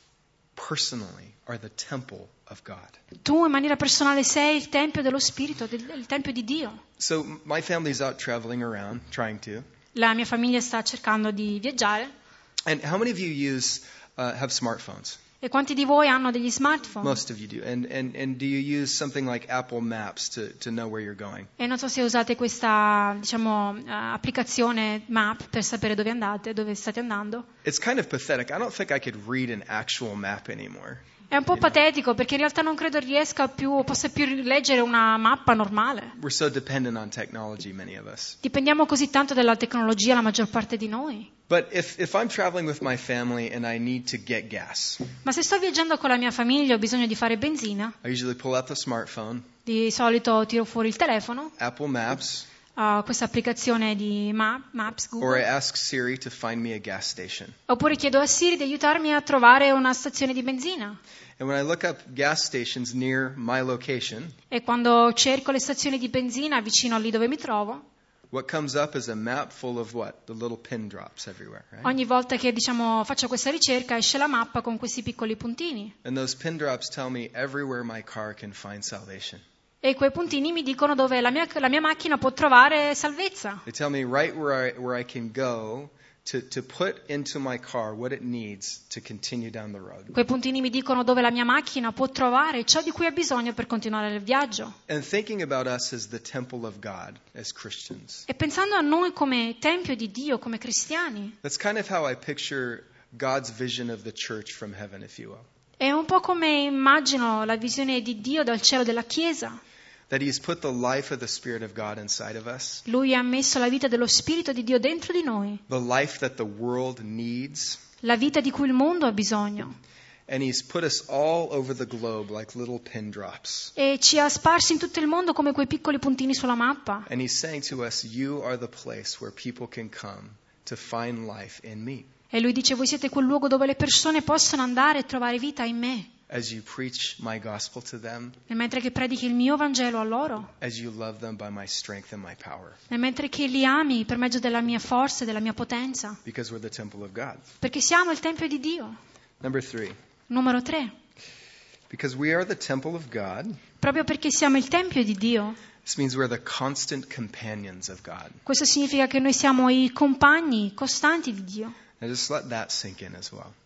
[SPEAKER 1] personally, are the temple of God.
[SPEAKER 2] Tu in maniera personale sei il tempio dello Spirito, del- il tempio di Dio.
[SPEAKER 1] So my family's out traveling around, trying to.
[SPEAKER 2] La mia famiglia sta cercando di viaggiare.
[SPEAKER 1] And how many of you use uh, have smartphones?
[SPEAKER 2] E quanti di voi hanno degli smartphone?
[SPEAKER 1] Most of you do. And and and do you use something like Apple Maps to to know where you're going?
[SPEAKER 2] E non so se usate questa, diciamo, eh, applicazione Map per sapere dove andate, dove state andando.
[SPEAKER 1] It's kind of pathetic. I don't think I could read an actual map anymore.
[SPEAKER 2] È un po' patetico perché in realtà non credo riesca più, possa più leggere una mappa normale.
[SPEAKER 1] We're so dependent on technology, many of us.
[SPEAKER 2] Dipendiamo così tanto dalla tecnologia, la maggior parte di noi.
[SPEAKER 1] But if if I'm traveling with my family and I need to get gas,
[SPEAKER 2] Ma se sto viaggiando con la mia famiglia e ho bisogno di fare benzina,
[SPEAKER 1] I usually pull out the smartphone,
[SPEAKER 2] di solito tiro fuori il telefono,
[SPEAKER 1] Apple Maps,
[SPEAKER 2] uh, questa applicazione di Ma- Maps
[SPEAKER 1] or I
[SPEAKER 2] Google,
[SPEAKER 1] ask Siri to find me a gas station.
[SPEAKER 2] oppure chiedo a Siri di aiutarmi a trovare una stazione di benzina.
[SPEAKER 1] And when I look up gas stations near my location,
[SPEAKER 2] E quando cerco le stazioni di benzina vicino a lì dove mi trovo,
[SPEAKER 1] what comes up is a map full of what? The little pin drops everywhere, right?
[SPEAKER 2] ogni volta che diciamo, faccio questa ricerca esce la mappa con questi piccoli puntini.
[SPEAKER 1] And those pin drops tell me everywhere my car can find salvation.
[SPEAKER 2] E quei puntini mi dicono dove la mia, la mia macchina può trovare salvezza.
[SPEAKER 1] They tell me right where I, where I can go to, to put into my car what it needs to continue down the road.
[SPEAKER 2] Quei puntini mi dicono dove la mia macchina può trovare ciò di cui ha bisogno per continuare il viaggio.
[SPEAKER 1] And thinking about us as the temple of God, as Christians,
[SPEAKER 2] E pensando a noi come tempio di Dio, come cristiani,
[SPEAKER 1] that's kind of how I picture God's vision of the church from heaven, if you will.
[SPEAKER 2] è un po' come immagino la visione di Dio dal cielo della Chiesa.
[SPEAKER 1] That He's put the life of the Spirit of God inside of us,
[SPEAKER 2] Lui ha messo la vita dello Spirito di Dio dentro di noi,
[SPEAKER 1] the life that the world needs,
[SPEAKER 2] la vita di cui il mondo ha bisogno.
[SPEAKER 1] and He's put us all over the globe like little pin drops.
[SPEAKER 2] E ci ha sparsi in tutto il mondo come quei piccoli puntini sulla mappa.
[SPEAKER 1] And He's saying to us, you are the place where people can come to find life in me.
[SPEAKER 2] E lui dice, voi siete quel luogo dove le persone possono andare e trovare vita in me.
[SPEAKER 1] As you preach my gospel to them,
[SPEAKER 2] E mentre che predichi il mio Vangelo a loro,
[SPEAKER 1] as you love them by my strength and my power,
[SPEAKER 2] e mentre che li ami per mezzo della mia forza e della mia potenza,
[SPEAKER 1] because we're the temple of God.
[SPEAKER 2] perché siamo il Tempio di Dio.
[SPEAKER 1] Number three,
[SPEAKER 2] Numero tre,
[SPEAKER 1] because we are the temple of God,
[SPEAKER 2] proprio perché siamo il Tempio di Dio,
[SPEAKER 1] this means we're the constant companions of God.
[SPEAKER 2] questo significa che noi siamo i compagni costanti di Dio.
[SPEAKER 1] Now just let that sink in as well.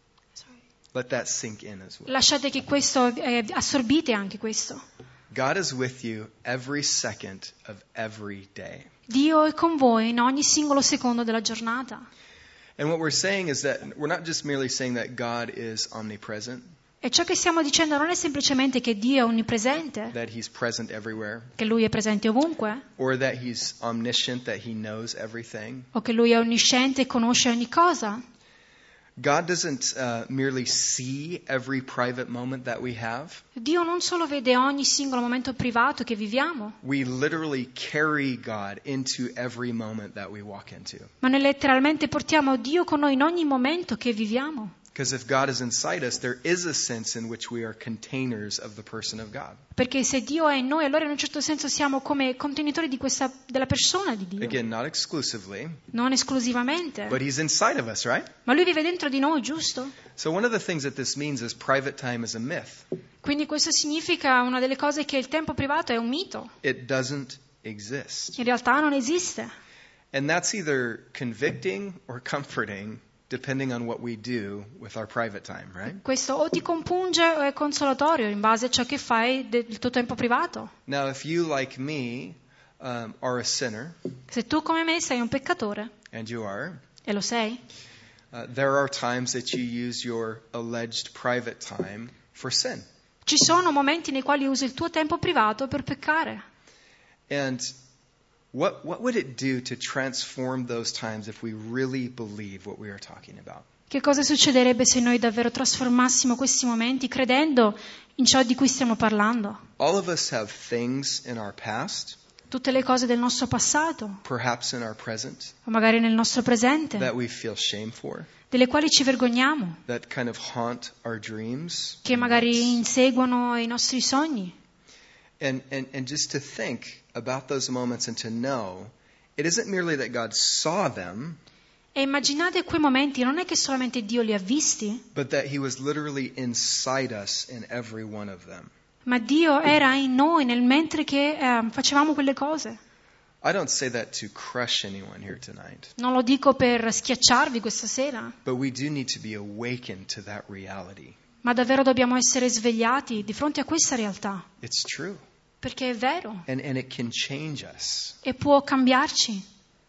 [SPEAKER 1] Let that sink in as well.
[SPEAKER 2] Lasciate che questo, eh, assorbite anche questo.
[SPEAKER 1] God is with you every second of every day.
[SPEAKER 2] Dio è con voi in ogni singolo secondo della giornata.
[SPEAKER 1] And what we're saying is that we're not just merely saying that God is omnipresent,
[SPEAKER 2] E ciò che stiamo dicendo non è semplicemente che Dio è onnipresente,
[SPEAKER 1] that he's present everywhere,
[SPEAKER 2] che Lui è presente ovunque,
[SPEAKER 1] or that he's omniscient, that he knows everything.
[SPEAKER 2] o che Lui è onnisciente e conosce ogni cosa.
[SPEAKER 1] God doesn't uh, merely see every private moment that we have.
[SPEAKER 2] Dio non solo vede ogni singolo momento privato che viviamo,
[SPEAKER 1] We literally carry God into every moment that we walk into.
[SPEAKER 2] ma noi letteralmente portiamo Dio con noi in ogni momento che viviamo.
[SPEAKER 1] Because if God is inside us, there is a sense in which we are containers of the person of God.
[SPEAKER 2] Perché se Dio è in noi, allora in un certo senso siamo come contenitori di questa, della persona di Dio.
[SPEAKER 1] Again, not exclusively,
[SPEAKER 2] Non esclusivamente.
[SPEAKER 1] but he's inside of us, right?
[SPEAKER 2] Ma Lui vive dentro di noi, giusto?
[SPEAKER 1] So one of the things that this means is private time is a myth.
[SPEAKER 2] Quindi questo significa una delle cose che il tempo privato è un mito.
[SPEAKER 1] It doesn't exist.
[SPEAKER 2] In realtà non esiste.
[SPEAKER 1] And that's either convicting or comforting, depending on what we do with our private time, right?
[SPEAKER 2] Questo o ti compunge o è consolatorio in base a ciò che fai del tuo tempo privato.
[SPEAKER 1] Now, if you, like me, um, are a sinner,
[SPEAKER 2] Se tu come me sei un peccatore,
[SPEAKER 1] and you are,
[SPEAKER 2] e lo sei,
[SPEAKER 1] uh, there are times that you use your alleged private time for sin.
[SPEAKER 2] ci sono momenti nei quali usi il tuo tempo privato per peccare.
[SPEAKER 1] And what what would it do to transform those times if we really believe what we are talking about?
[SPEAKER 2] Che cosa succederebbe se noi davvero trasformassimo questi momenti credendo in ciò di cui stiamo parlando?
[SPEAKER 1] All of us have things in our past,
[SPEAKER 2] Tutte le cose del nostro passato,
[SPEAKER 1] perhaps in our present,
[SPEAKER 2] o magari nel nostro presente,
[SPEAKER 1] that we feel shame for,
[SPEAKER 2] delle quali ci vergogniamo,
[SPEAKER 1] that kind of haunt our dreams.
[SPEAKER 2] che magari inseguono i nostri sogni.
[SPEAKER 1] And, and, and just to think about those moments and to know it isn't merely that God saw them,
[SPEAKER 2] E immaginate quei momenti, non è che solamente Dio li ha visti,
[SPEAKER 1] but that He was literally inside us in every one of them.
[SPEAKER 2] ma Dio era in noi nel mentre che eh, facevamo quelle cose.
[SPEAKER 1] I don't say that to crush anyone here tonight,
[SPEAKER 2] Non lo dico per schiacciarvi questa sera,
[SPEAKER 1] but we do need to be awakened to that reality.
[SPEAKER 2] ma davvero dobbiamo essere svegliati di fronte a questa realtà,
[SPEAKER 1] It's true.
[SPEAKER 2] perché è vero
[SPEAKER 1] And, and it can change us.
[SPEAKER 2] e può cambiarci.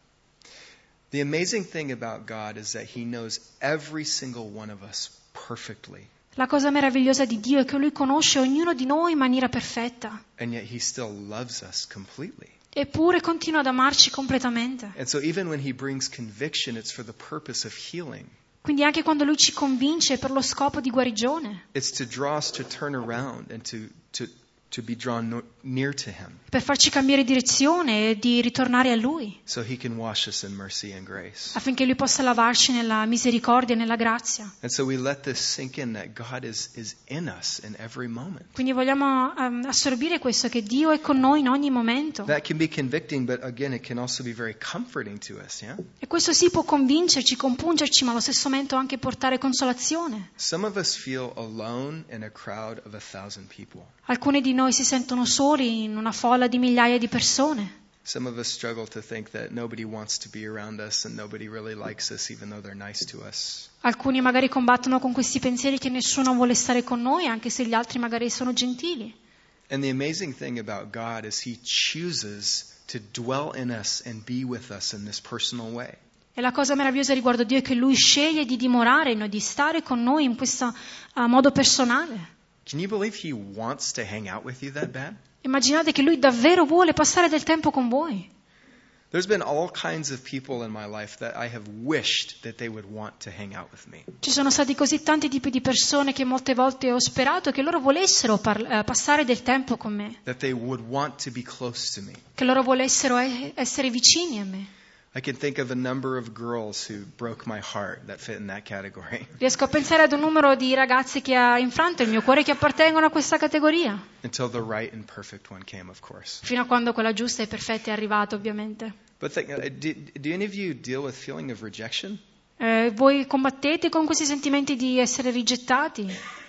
[SPEAKER 1] The amazing thing about God is that He knows every single one of us perfectly,
[SPEAKER 2] La cosa meravigliosa di Dio è che Lui conosce ognuno di noi in maniera perfetta,
[SPEAKER 1] and yet He still loves us completely.
[SPEAKER 2] eppure continua ad amarci completamente.
[SPEAKER 1] And so even when He brings conviction, it's for the purpose of healing.
[SPEAKER 2] Quindi anche quando Lui ci convince è per lo scopo di guarigione,
[SPEAKER 1] It's to draw us to turn around and to, to, to be drawn no, near to Him
[SPEAKER 2] per farci cambiare direzione e di ritornare a Lui,
[SPEAKER 1] so He can wash us in mercy and grace.
[SPEAKER 2] affinché Lui possa lavarci nella misericordia e nella grazia.
[SPEAKER 1] And so we let this sink in that God is, is in us in every moment.
[SPEAKER 2] Quindi vogliamo um, assorbire questo, che Dio è con noi in ogni momento.
[SPEAKER 1] That can be convicting, but again, it can also be very comforting to us, yeah?
[SPEAKER 2] E questo sì può convincerci, compungerci, ma allo stesso momento anche portare consolazione.
[SPEAKER 1] Some of us feel alone in a crowd of a thousand people.
[SPEAKER 2] Alcuni di noi si sentono soli in una folla di migliaia di persone.
[SPEAKER 1] Some of us struggle to think that nobody wants to be around us and nobody really likes us even though they're nice to us.
[SPEAKER 2] Alcuni magari combattono con questi pensieri che nessuno vuole stare con noi, anche se gli altri magari sono gentili.
[SPEAKER 1] And the amazing thing about God is He chooses to dwell in us and be with us in this personal way.
[SPEAKER 2] E la cosa meravigliosa riguardo Dio è che Lui sceglie di dimorare in noi, di stare con noi in questo uh, modo personale.
[SPEAKER 1] Can you believe He wants to hang out with you that bad?
[SPEAKER 2] Immaginate che Lui davvero vuole passare del tempo con voi.
[SPEAKER 1] There's been all kinds of people in my life that I have wished that they would want to hang out with me.
[SPEAKER 2] Ci sono stati così tanti tipi di persone che molte volte ho sperato che loro volessero par- eh, passare del tempo con me,
[SPEAKER 1] That they would want to be close to me.
[SPEAKER 2] che loro volessero e- essere vicini a me.
[SPEAKER 1] I can think of a number of girls who broke my heart that fit in that category.
[SPEAKER 2] Riesco a pensare ad un numero di ragazze che ha infranto il mio cuore che appartengono a questa categoria,
[SPEAKER 1] Until the right and perfect one came, of course.
[SPEAKER 2] fino a quando quella giusta e perfetta è arrivata, ovviamente.
[SPEAKER 1] But think, uh, do, do any of you deal with feeling of rejection?
[SPEAKER 2] Eh, voi combattete con questi sentimenti di essere rigettati?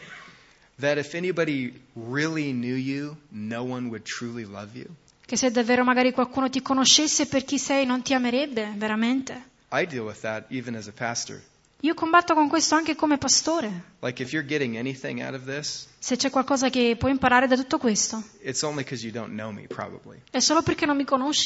[SPEAKER 1] That if anybody really knew you, no one would truly love you?
[SPEAKER 2] Che se davvero magari qualcuno ti conoscesse per chi sei non ti amerebbe, veramente?
[SPEAKER 1] I deal with that even as a pastor.
[SPEAKER 2] Io combatto con questo anche come pastore.
[SPEAKER 1] Like if you're getting anything out of this,
[SPEAKER 2] Se c'è qualcosa che puoi imparare da tutto questo,
[SPEAKER 1] it's only because you don't know me, probably.
[SPEAKER 2] è solo perché non mi conosci.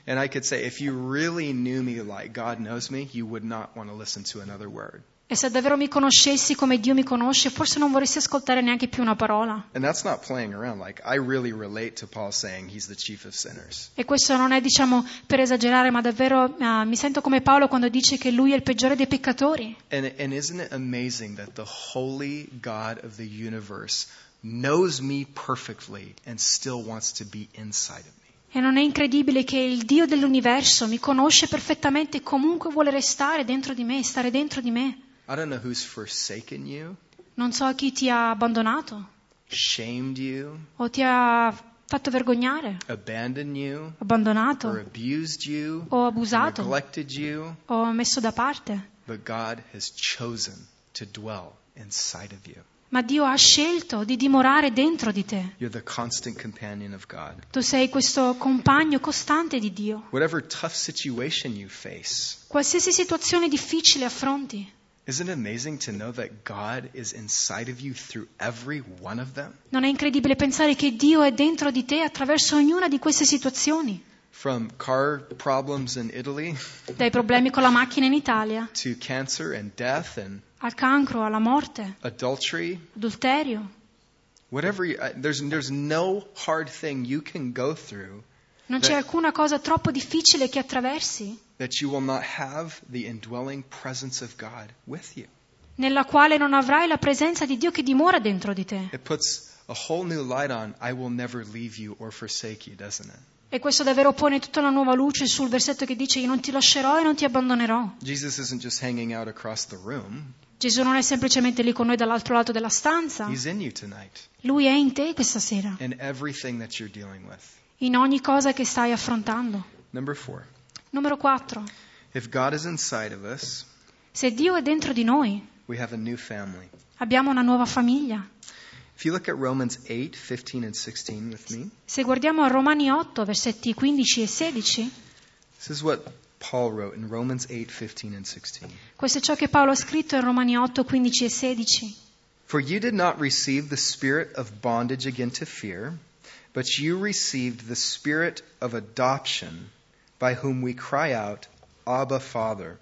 [SPEAKER 1] And I could say, if you really knew me like God knows me, you would not want to listen to another word.
[SPEAKER 2] E se davvero mi conoscessi come Dio mi conosce, forse non vorresti ascoltare neanche più una parola.
[SPEAKER 1] And that's not playing around. Like, I really relate to Paul saying he's the chief of sinners.
[SPEAKER 2] E questo non è, diciamo, per esagerare, ma davvero uh, mi sento come Paolo quando dice che lui è il peggiore dei peccatori.
[SPEAKER 1] And, and isn't it amazing that the holy God of the universe knows me perfectly and still wants to be inside of me?
[SPEAKER 2] E non è incredibile che il Dio dell'universo mi conosce perfettamente e comunque vuole restare dentro di me, stare dentro di me.
[SPEAKER 1] I don't know who's forsaken you,
[SPEAKER 2] Non so chi ti ha abbandonato
[SPEAKER 1] shamed you,
[SPEAKER 2] o ti ha fatto vergognare,
[SPEAKER 1] abandoned you, or
[SPEAKER 2] abbandonato
[SPEAKER 1] abused you,
[SPEAKER 2] o
[SPEAKER 1] or
[SPEAKER 2] abusato
[SPEAKER 1] neglected you,
[SPEAKER 2] o messo da parte.
[SPEAKER 1] but God has chosen to dwell inside of you.
[SPEAKER 2] Ma Dio ha scelto di dimorare dentro di te.
[SPEAKER 1] You're the constant companion of God.
[SPEAKER 2] Tu sei questo compagno costante di Dio.
[SPEAKER 1] Whatever tough situation you face,
[SPEAKER 2] Qualsiasi situazione difficile affronti.
[SPEAKER 1] isn't it amazing to know that God is inside of you through every one of them?
[SPEAKER 2] Non è incredibile pensare che Dio è dentro di te attraverso ognuna di queste situazioni?
[SPEAKER 1] From car problems in Italy
[SPEAKER 2] Dai problemi con la macchina in Italia,
[SPEAKER 1] to cancer and death and
[SPEAKER 2] al cancro, alla morte,
[SPEAKER 1] adultery,
[SPEAKER 2] adulterio.
[SPEAKER 1] whatever you, uh, there's there's no hard thing you can go through
[SPEAKER 2] Non c'è alcuna cosa troppo difficile che attraversi,
[SPEAKER 1] that you will not have the indwelling presence of God with you.
[SPEAKER 2] nella quale non avrai la presenza di Dio che dimora dentro di te.
[SPEAKER 1] It puts a whole new light on I will never leave you or forsake you, doesn't it?
[SPEAKER 2] E questo davvero pone tutta una nuova luce sul versetto che dice: io non ti lascerò e non ti abbandonerò.
[SPEAKER 1] Jesus isn't just hanging out across the room.
[SPEAKER 2] Gesù non è semplicemente lì con noi dall'altro lato della stanza.
[SPEAKER 1] He's in you tonight
[SPEAKER 2] Lui è in te questa sera,
[SPEAKER 1] in everything that you're dealing with.
[SPEAKER 2] in ogni cosa che stai affrontando.
[SPEAKER 1] Number four.
[SPEAKER 2] Numero quattro.
[SPEAKER 1] If God is inside of us,
[SPEAKER 2] Se Dio è dentro di noi,
[SPEAKER 1] we have a new family.
[SPEAKER 2] abbiamo una nuova famiglia.
[SPEAKER 1] If you look at Romans eight, fifteen and sixteen with me,
[SPEAKER 2] Se guardiamo a Romani otto, versetti quindici e sedici,
[SPEAKER 1] this is what Paul wrote in Romans eight, fifteen and sixteen.
[SPEAKER 2] questo è ciò che Paolo ha scritto in Romani otto, quindici e sedici.
[SPEAKER 1] For you did not receive the spirit of bondage again to fear, but you received the spirit of adoption, by whom we cry out, Abba, Father.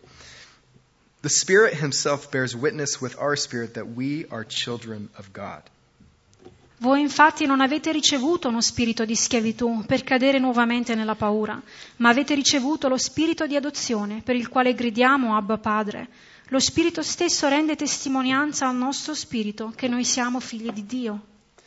[SPEAKER 1] The Spirit himself bears witness with our spirit that we are children of God.
[SPEAKER 2] Voi infatti non avete ricevuto uno spirito di schiavitù per cadere nuovamente nella paura, ma avete ricevuto lo spirito di adozione per il quale gridiamo Abba Padre. Lo spirito stesso rende testimonianza al nostro spirito che noi siamo figli di Dio.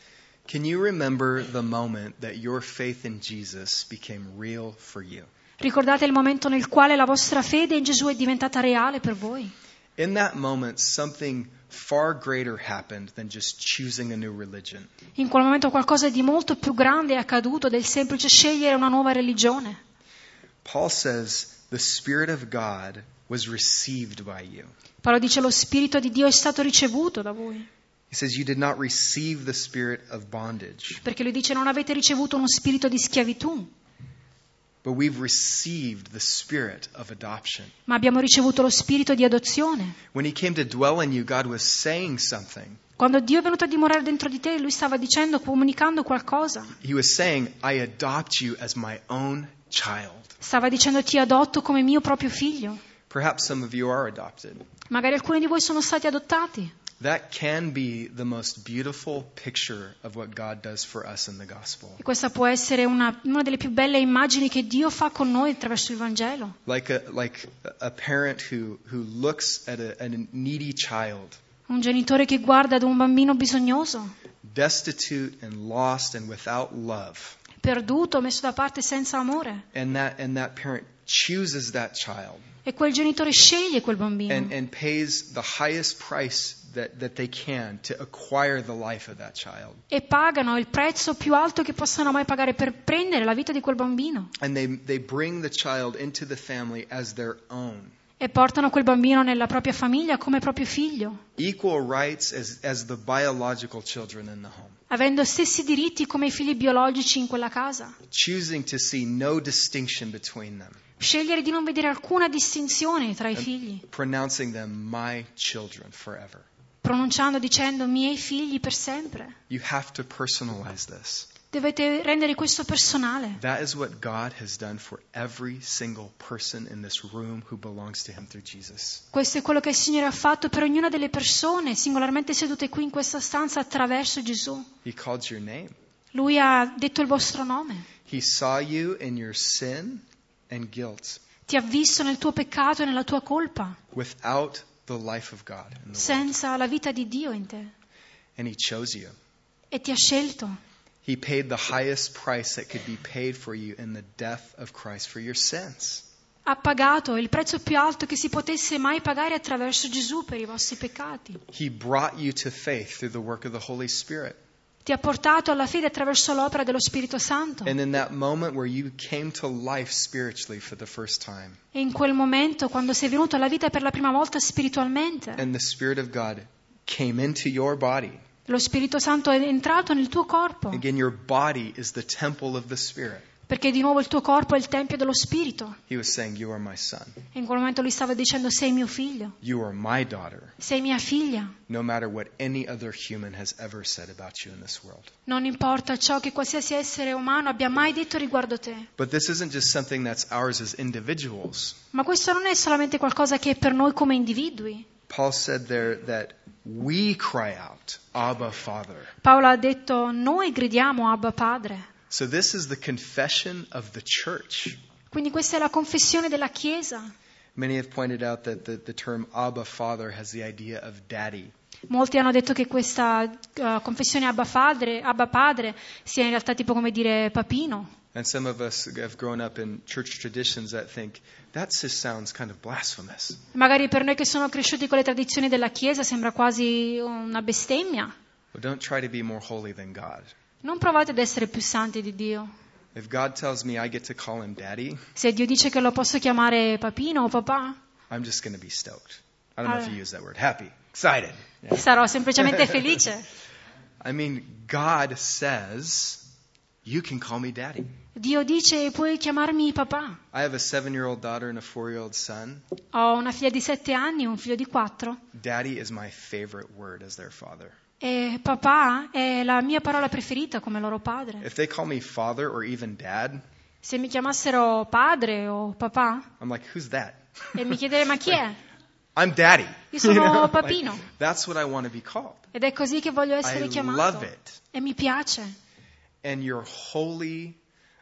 [SPEAKER 1] Can you remember the moment that your faith in Jesus became real for you?
[SPEAKER 2] Ricordate il momento nel quale la vostra fede in Gesù è diventata reale per voi?
[SPEAKER 1] In that moment, something far greater happened than just choosing a new religion.
[SPEAKER 2] In quel momento qualcosa di molto più grande è accaduto del semplice scegliere una nuova religione.
[SPEAKER 1] Paul says the Spirit of God was received by you.
[SPEAKER 2] Paolo dice lo Spirito di Dio è stato ricevuto da voi.
[SPEAKER 1] He says you did not receive the spirit of bondage,
[SPEAKER 2] Perché lui dice non avete ricevuto uno spirito di schiavitù,
[SPEAKER 1] but we've received the spirit of adoption.
[SPEAKER 2] ma abbiamo ricevuto lo spirito di adozione.
[SPEAKER 1] When he came to dwell in you, God was saying something.
[SPEAKER 2] Quando Dio è venuto a dimorare dentro di te, lui stava dicendo, comunicando qualcosa.
[SPEAKER 1] He was saying, I adopt you as my own child.
[SPEAKER 2] Stava dicendo ti adotto come mio proprio figlio.
[SPEAKER 1] Perhaps some of you are adopted.
[SPEAKER 2] Magari alcuni di voi sono stati adottati.
[SPEAKER 1] That can be the most beautiful picture of what God does for us in the gospel.
[SPEAKER 2] E questa può essere una, una delle più belle immagini che Dio fa con noi attraverso il Vangelo.
[SPEAKER 1] Like a, like a parent who, who looks at a, at a needy child,
[SPEAKER 2] Un genitore che guarda ad un bambino bisognoso,
[SPEAKER 1] destitute and lost and without love.
[SPEAKER 2] perduto, messo da parte senza amore.
[SPEAKER 1] And that, and that parent chooses that child
[SPEAKER 2] E quel genitore sceglie quel bambino
[SPEAKER 1] and, and pays the highest price that, that they can to acquire the life of that child.
[SPEAKER 2] e pagano il prezzo più alto che possano mai pagare per prendere la vita di quel bambino.
[SPEAKER 1] And they, they bring the child into the family as their own.
[SPEAKER 2] E portano quel bambino nella propria famiglia come proprio figlio,
[SPEAKER 1] Equal rights as, as the biological children in the home.
[SPEAKER 2] avendo stessi diritti come i figli biologici in quella casa.
[SPEAKER 1] Choosing to see no distinction between them.
[SPEAKER 2] Scegliere di non vedere alcuna distinzione tra i figli,
[SPEAKER 1] Pronouncing them my children forever.
[SPEAKER 2] pronunciando dicendo miei figli per sempre.
[SPEAKER 1] You have to personalize this.
[SPEAKER 2] Dovete rendere questo personale.
[SPEAKER 1] That is what God has done for every single person in this room who belongs to Him through Jesus.
[SPEAKER 2] Questo è quello che il Signore ha fatto per ognuna delle persone singolarmente sedute qui in questa stanza attraverso Gesù.
[SPEAKER 1] He called your name.
[SPEAKER 2] Lui ha detto il vostro nome.
[SPEAKER 1] He saw you in your sin and guilt,
[SPEAKER 2] Ti ha visto nel tuo peccato e nella tua colpa,
[SPEAKER 1] without the life of God in the world.
[SPEAKER 2] senza la vita di Dio in te.
[SPEAKER 1] And He chose you.
[SPEAKER 2] E ti ha scelto.
[SPEAKER 1] He paid the highest price that could be paid for you in the death of Christ for your sins.
[SPEAKER 2] Ha pagato il prezzo più alto che si potesse mai pagare attraverso Gesù per i vostri peccati.
[SPEAKER 1] He brought you to faith through the work of the Holy Spirit.
[SPEAKER 2] Ti ha portato alla fede attraverso l'opera dello Spirito Santo.
[SPEAKER 1] And in that moment where you came to life spiritually for the first time,
[SPEAKER 2] E in quel momento, quando sei venuto alla vita per la prima volta spiritualmente,
[SPEAKER 1] and the Spirit of God came into your body,
[SPEAKER 2] lo Spirito Santo è entrato nel tuo corpo,
[SPEAKER 1] again, your body is the temple of the Spirit.
[SPEAKER 2] perché di nuovo il tuo corpo è il tempio dello Spirito.
[SPEAKER 1] He was saying, you are my son.
[SPEAKER 2] E in quel momento lui stava dicendo: sei mio figlio,
[SPEAKER 1] You are my daughter,
[SPEAKER 2] sei mia figlia.
[SPEAKER 1] no matter what any other human has ever said about you in this world.
[SPEAKER 2] Non importa ciò che qualsiasi essere umano abbia mai detto riguardo te.
[SPEAKER 1] But this isn't just something that's ours as individuals.
[SPEAKER 2] Ma questo non è solamente qualcosa che è per noi come individui.
[SPEAKER 1] Paul said there that we cry out, Abba, Father.
[SPEAKER 2] Paolo ha detto: noi gridiamo Abba Padre.
[SPEAKER 1] So this is the confession of the church.
[SPEAKER 2] Quindi questa è la confessione della Chiesa.
[SPEAKER 1] Many have pointed out that the, the term Abba, Father has the idea of daddy.
[SPEAKER 2] Molti hanno detto che questa uh, confessione Abba Padre, Abba Padre sia in realtà tipo come dire papino.
[SPEAKER 1] And some of us have grown up in church traditions that think that just sounds kind of blasphemous.
[SPEAKER 2] Magari per noi che sono cresciuti con le tradizioni della Chiesa sembra quasi una bestemmia.
[SPEAKER 1] Well, don't try to be more holy than God.
[SPEAKER 2] Non provate ad essere più santi di Dio.
[SPEAKER 1] If God tells me I get to call him daddy,
[SPEAKER 2] Se Dio dice che lo posso chiamare papino o papà,
[SPEAKER 1] I'm just going to be stoked. I don't know if you use that word. Happy. Excited. Yeah.
[SPEAKER 2] sarò semplicemente felice.
[SPEAKER 1] I mean, God says, you can call me daddy.
[SPEAKER 2] Dio dice: puoi chiamarmi papà.
[SPEAKER 1] I have a seven-year-old daughter and a four-year-old son.
[SPEAKER 2] Ho una figlia di sette anni e un figlio di quattro.
[SPEAKER 1] Daddy is my favorite word as their father.
[SPEAKER 2] E papà è la mia parola preferita come loro padre.
[SPEAKER 1] If they call me father or even dad,
[SPEAKER 2] Se mi chiamassero padre o papà
[SPEAKER 1] I'm like, who's that?
[SPEAKER 2] e mi chiederei: ma chi è?
[SPEAKER 1] I'm daddy.
[SPEAKER 2] Io sono
[SPEAKER 1] You know,
[SPEAKER 2] papino.
[SPEAKER 1] like, that's what I want to be called.
[SPEAKER 2] Ed è così che voglio essere
[SPEAKER 1] I
[SPEAKER 2] chiamato.
[SPEAKER 1] love it.
[SPEAKER 2] E mi piace.
[SPEAKER 1] And your holy,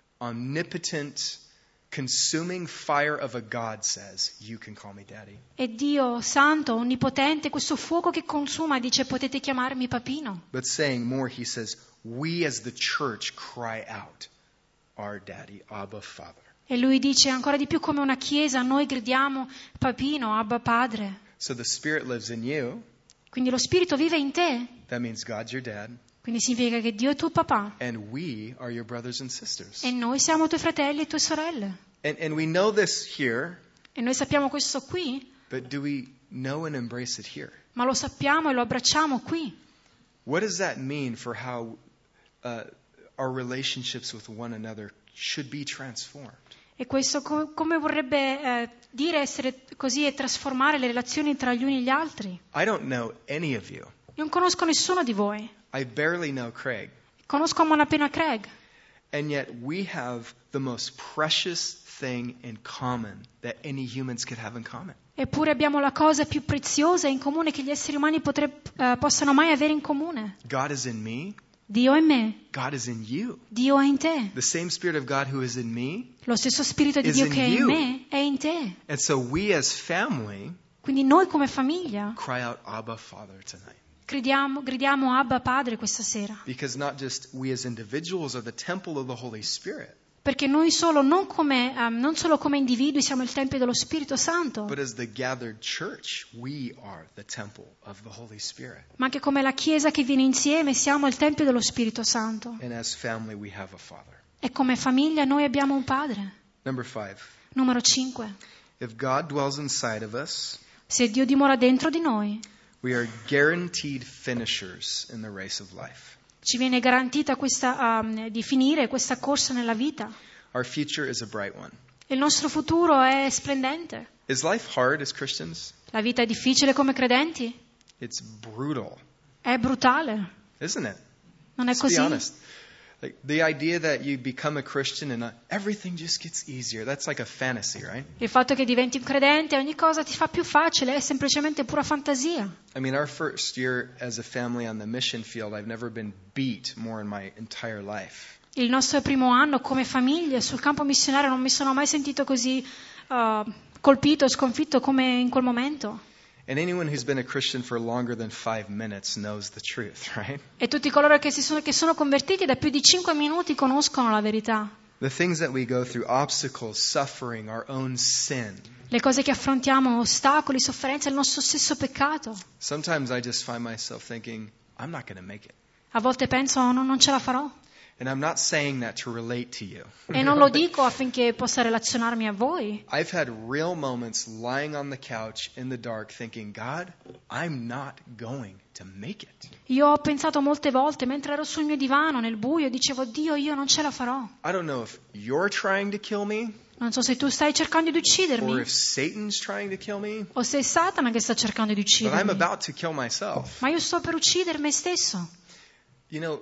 [SPEAKER 1] omnipotent, consuming fire of a God says, you can call me daddy.
[SPEAKER 2] E Dio santo, onnipotente, questo fuoco che consuma, dice: potete chiamarmi papino.
[SPEAKER 1] But saying more, he says, we as the church cry out, our daddy, Abba, Father.
[SPEAKER 2] E lui dice ancora di più, come una chiesa, noi gridiamo papino, Abba Padre.
[SPEAKER 1] So the Spirit lives in you.
[SPEAKER 2] Quindi lo Spirito vive in te,
[SPEAKER 1] That means God's your dad.
[SPEAKER 2] quindi significa che Dio è tuo papà
[SPEAKER 1] And we are your brothers and sisters.
[SPEAKER 2] e noi siamo tuoi fratelli e tue sorelle.
[SPEAKER 1] And, and we know this here,
[SPEAKER 2] E noi sappiamo questo qui,
[SPEAKER 1] but do we know and embrace it here?
[SPEAKER 2] ma lo sappiamo e lo abbracciamo qui.
[SPEAKER 1] What does that mean for how uh, our relationships with one another should be transformed?
[SPEAKER 2] E questo co- come vorrebbe eh, dire essere così e trasformare le relazioni tra gli uni e gli altri?
[SPEAKER 1] I don't know any of you.
[SPEAKER 2] Io non conosco nessuno di voi.
[SPEAKER 1] I barely know Craig.
[SPEAKER 2] Conosco a malapena Craig.
[SPEAKER 1] And yet we have the most precious thing in common that any humans could have in common.
[SPEAKER 2] Eppure abbiamo la cosa più preziosa in comune che gli esseri umani potre- eh, possano mai avere in comune.
[SPEAKER 1] God is in me.
[SPEAKER 2] Dio è in me.
[SPEAKER 1] God is in you.
[SPEAKER 2] Dio è in te.
[SPEAKER 1] The same Spirit of God who is in me.
[SPEAKER 2] Lo stesso Spirito di
[SPEAKER 1] Is
[SPEAKER 2] Dio
[SPEAKER 1] in
[SPEAKER 2] che è in
[SPEAKER 1] you.
[SPEAKER 2] me è in te.
[SPEAKER 1] And so we as family
[SPEAKER 2] Quindi noi come famiglia
[SPEAKER 1] cry out, Abba, Father, tonight.
[SPEAKER 2] gridiamo, gridiamo Abba Padre questa sera.
[SPEAKER 1] Because not just we as individuals are the temple of the Holy Spirit,
[SPEAKER 2] Perché noi solo, non, come, um, non solo come individui siamo il Tempio dello Spirito Santo,
[SPEAKER 1] but as the gathered church, we are the temple of the Holy Spirit.
[SPEAKER 2] ma anche come la Chiesa che viene insieme siamo il Tempio dello Spirito Santo.
[SPEAKER 1] And as family, we have a Father.
[SPEAKER 2] E come famiglia noi abbiamo un Padre.
[SPEAKER 1] Number five,
[SPEAKER 2] Numero cinque.
[SPEAKER 1] if God dwells inside of us,
[SPEAKER 2] Se Dio dimora dentro di noi,
[SPEAKER 1] we are guaranteed finishers in the race of life.
[SPEAKER 2] ci viene garantita questa, um, di finire questa corsa nella vita.
[SPEAKER 1] Our future is a bright one.
[SPEAKER 2] Il nostro futuro è splendente.
[SPEAKER 1] Is life hard as Christians?
[SPEAKER 2] La vita è difficile come credenti?
[SPEAKER 1] It's brutal,
[SPEAKER 2] È brutale.
[SPEAKER 1] isn't it?
[SPEAKER 2] Non è
[SPEAKER 1] Let's be
[SPEAKER 2] così?
[SPEAKER 1] honest. Like the idea that you become a Christian and uh, everything just gets easier. That's like a fantasy, right?
[SPEAKER 2] Il fatto che diventi un credente, ogni cosa ti fa più facile, è semplicemente pura fantasia.
[SPEAKER 1] I mean, our first year as a family on the mission field, I've never been beat more in my entire life.
[SPEAKER 2] Il nostro primo anno come famiglia sul campo missionario non mi sono mai sentito così uh, colpito, sconfitto come in quel momento.
[SPEAKER 1] And anyone who's been a Christian for longer than five minutes knows the truth, right?
[SPEAKER 2] E tutti coloro che, si sono, che sono convertiti da più di cinque minuti conoscono la verità.
[SPEAKER 1] The things that we go through, obstacles, suffering, our own sin.
[SPEAKER 2] Le cose che affrontiamo, ostacoli, sofferenze, il nostro stesso peccato.
[SPEAKER 1] Sometimes I just find myself thinking, I'm not going to make it.
[SPEAKER 2] A volte penso, no, non ce la farò.
[SPEAKER 1] And I'm not saying that to relate to you.
[SPEAKER 2] E non lo dico affinché possa relazionarmi a voi.
[SPEAKER 1] I've had real moments lying on the couch in the dark thinking, God, I'm not going to make it.
[SPEAKER 2] Io ho pensato molte volte, mentre ero sul mio divano, nel buio, dicevo, Dio, io non ce la farò.
[SPEAKER 1] I don't know if you're trying to kill me,
[SPEAKER 2] Non so se tu stai cercando di
[SPEAKER 1] or
[SPEAKER 2] uccidermi,
[SPEAKER 1] if Satan's trying to kill me,
[SPEAKER 2] o se è Satana che sta cercando di
[SPEAKER 1] but I'm
[SPEAKER 2] uccidermi.
[SPEAKER 1] about to kill myself.
[SPEAKER 2] Ma io sto per uccidere me stesso.
[SPEAKER 1] You know,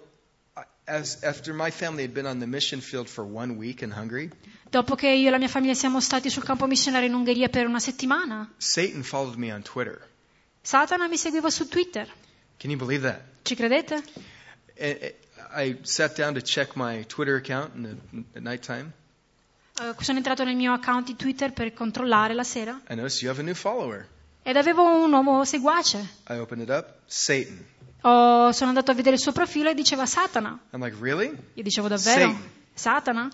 [SPEAKER 1] as after my family had been on the mission field for one week in Hungary,
[SPEAKER 2] Dopo che io e la mia famiglia siamo stati sul campo missionario in Ungheria per una settimana,
[SPEAKER 1] Satan followed me on Twitter.
[SPEAKER 2] Satana mi seguiva su Twitter.
[SPEAKER 1] Can you believe that?
[SPEAKER 2] Ci credete?
[SPEAKER 1] And I sat down to check my Twitter account in the, at nighttime.
[SPEAKER 2] Uh, sono entrato nel mio account di Twitter per controllare la sera
[SPEAKER 1] I noticed you have a new follower.
[SPEAKER 2] ed avevo un nuovo seguace.
[SPEAKER 1] I opened it up, Satan.
[SPEAKER 2] Oh, sono andato a vedere il suo profilo e diceva Satana.
[SPEAKER 1] I'm like, really?
[SPEAKER 2] Io dicevo davvero?
[SPEAKER 1] Satan.
[SPEAKER 2] Satana?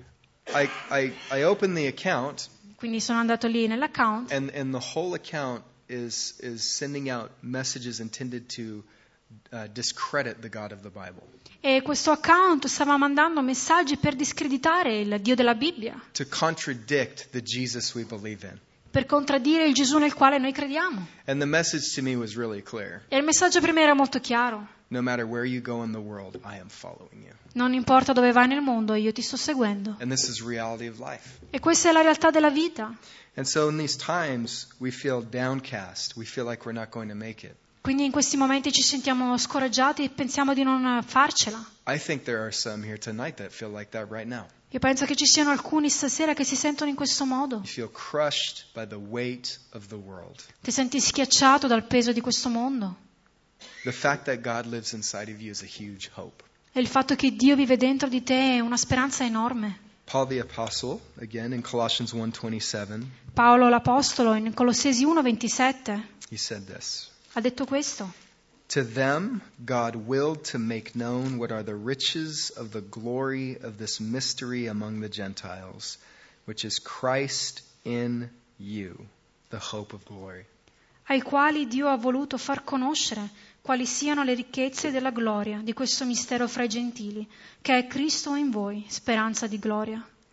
[SPEAKER 1] I, I, I opened the account,
[SPEAKER 2] Quindi sono andato lì nell'account
[SPEAKER 1] and, and the whole account is, is sending out messages intended to uh, discredit the God of the Bible,
[SPEAKER 2] e questo account stava mandando messaggi per discreditare il Dio della Bibbia,
[SPEAKER 1] to contradict the Jesus we believe in.
[SPEAKER 2] per contraddire il Gesù nel quale noi crediamo.
[SPEAKER 1] And the message to me was really clear.
[SPEAKER 2] E il messaggio per me era molto chiaro.
[SPEAKER 1] No matter where you go in the world, I am following you.
[SPEAKER 2] Non importa dove vai nel mondo, io ti sto seguendo.
[SPEAKER 1] And this is reality of life.
[SPEAKER 2] E questa è la realtà della vita.
[SPEAKER 1] And so in these times, we feel downcast. We feel like we're not going to make it.
[SPEAKER 2] Quindi in questi momenti ci sentiamo scoraggiati e pensiamo di non farcela.
[SPEAKER 1] I think there are some here tonight that feel like that right now.
[SPEAKER 2] Io penso che ci siano alcuni stasera che si sentono in questo modo.
[SPEAKER 1] You feel crushed by the weight of the world.
[SPEAKER 2] Ti senti schiacciato dal peso di questo mondo.
[SPEAKER 1] The fact that God lives inside of you is a huge hope.
[SPEAKER 2] E il fatto che Dio vive dentro di te è una speranza enorme.
[SPEAKER 1] Paul the Apostle, again in Colossians one twenty-seven,
[SPEAKER 2] Paolo l'Apostolo in Colossesi uno ventisette
[SPEAKER 1] he said this.
[SPEAKER 2] ha detto questo.
[SPEAKER 1] To them God willed to make known what are the riches of the glory of this mystery among the Gentiles, which is Christ in you, the hope of glory.
[SPEAKER 2] Ai quali Dio ha voluto far conoscere quali siano le ricchezze della gloria di questo mistero fra i gentili, che è Cristo in voi, speranza di gloria.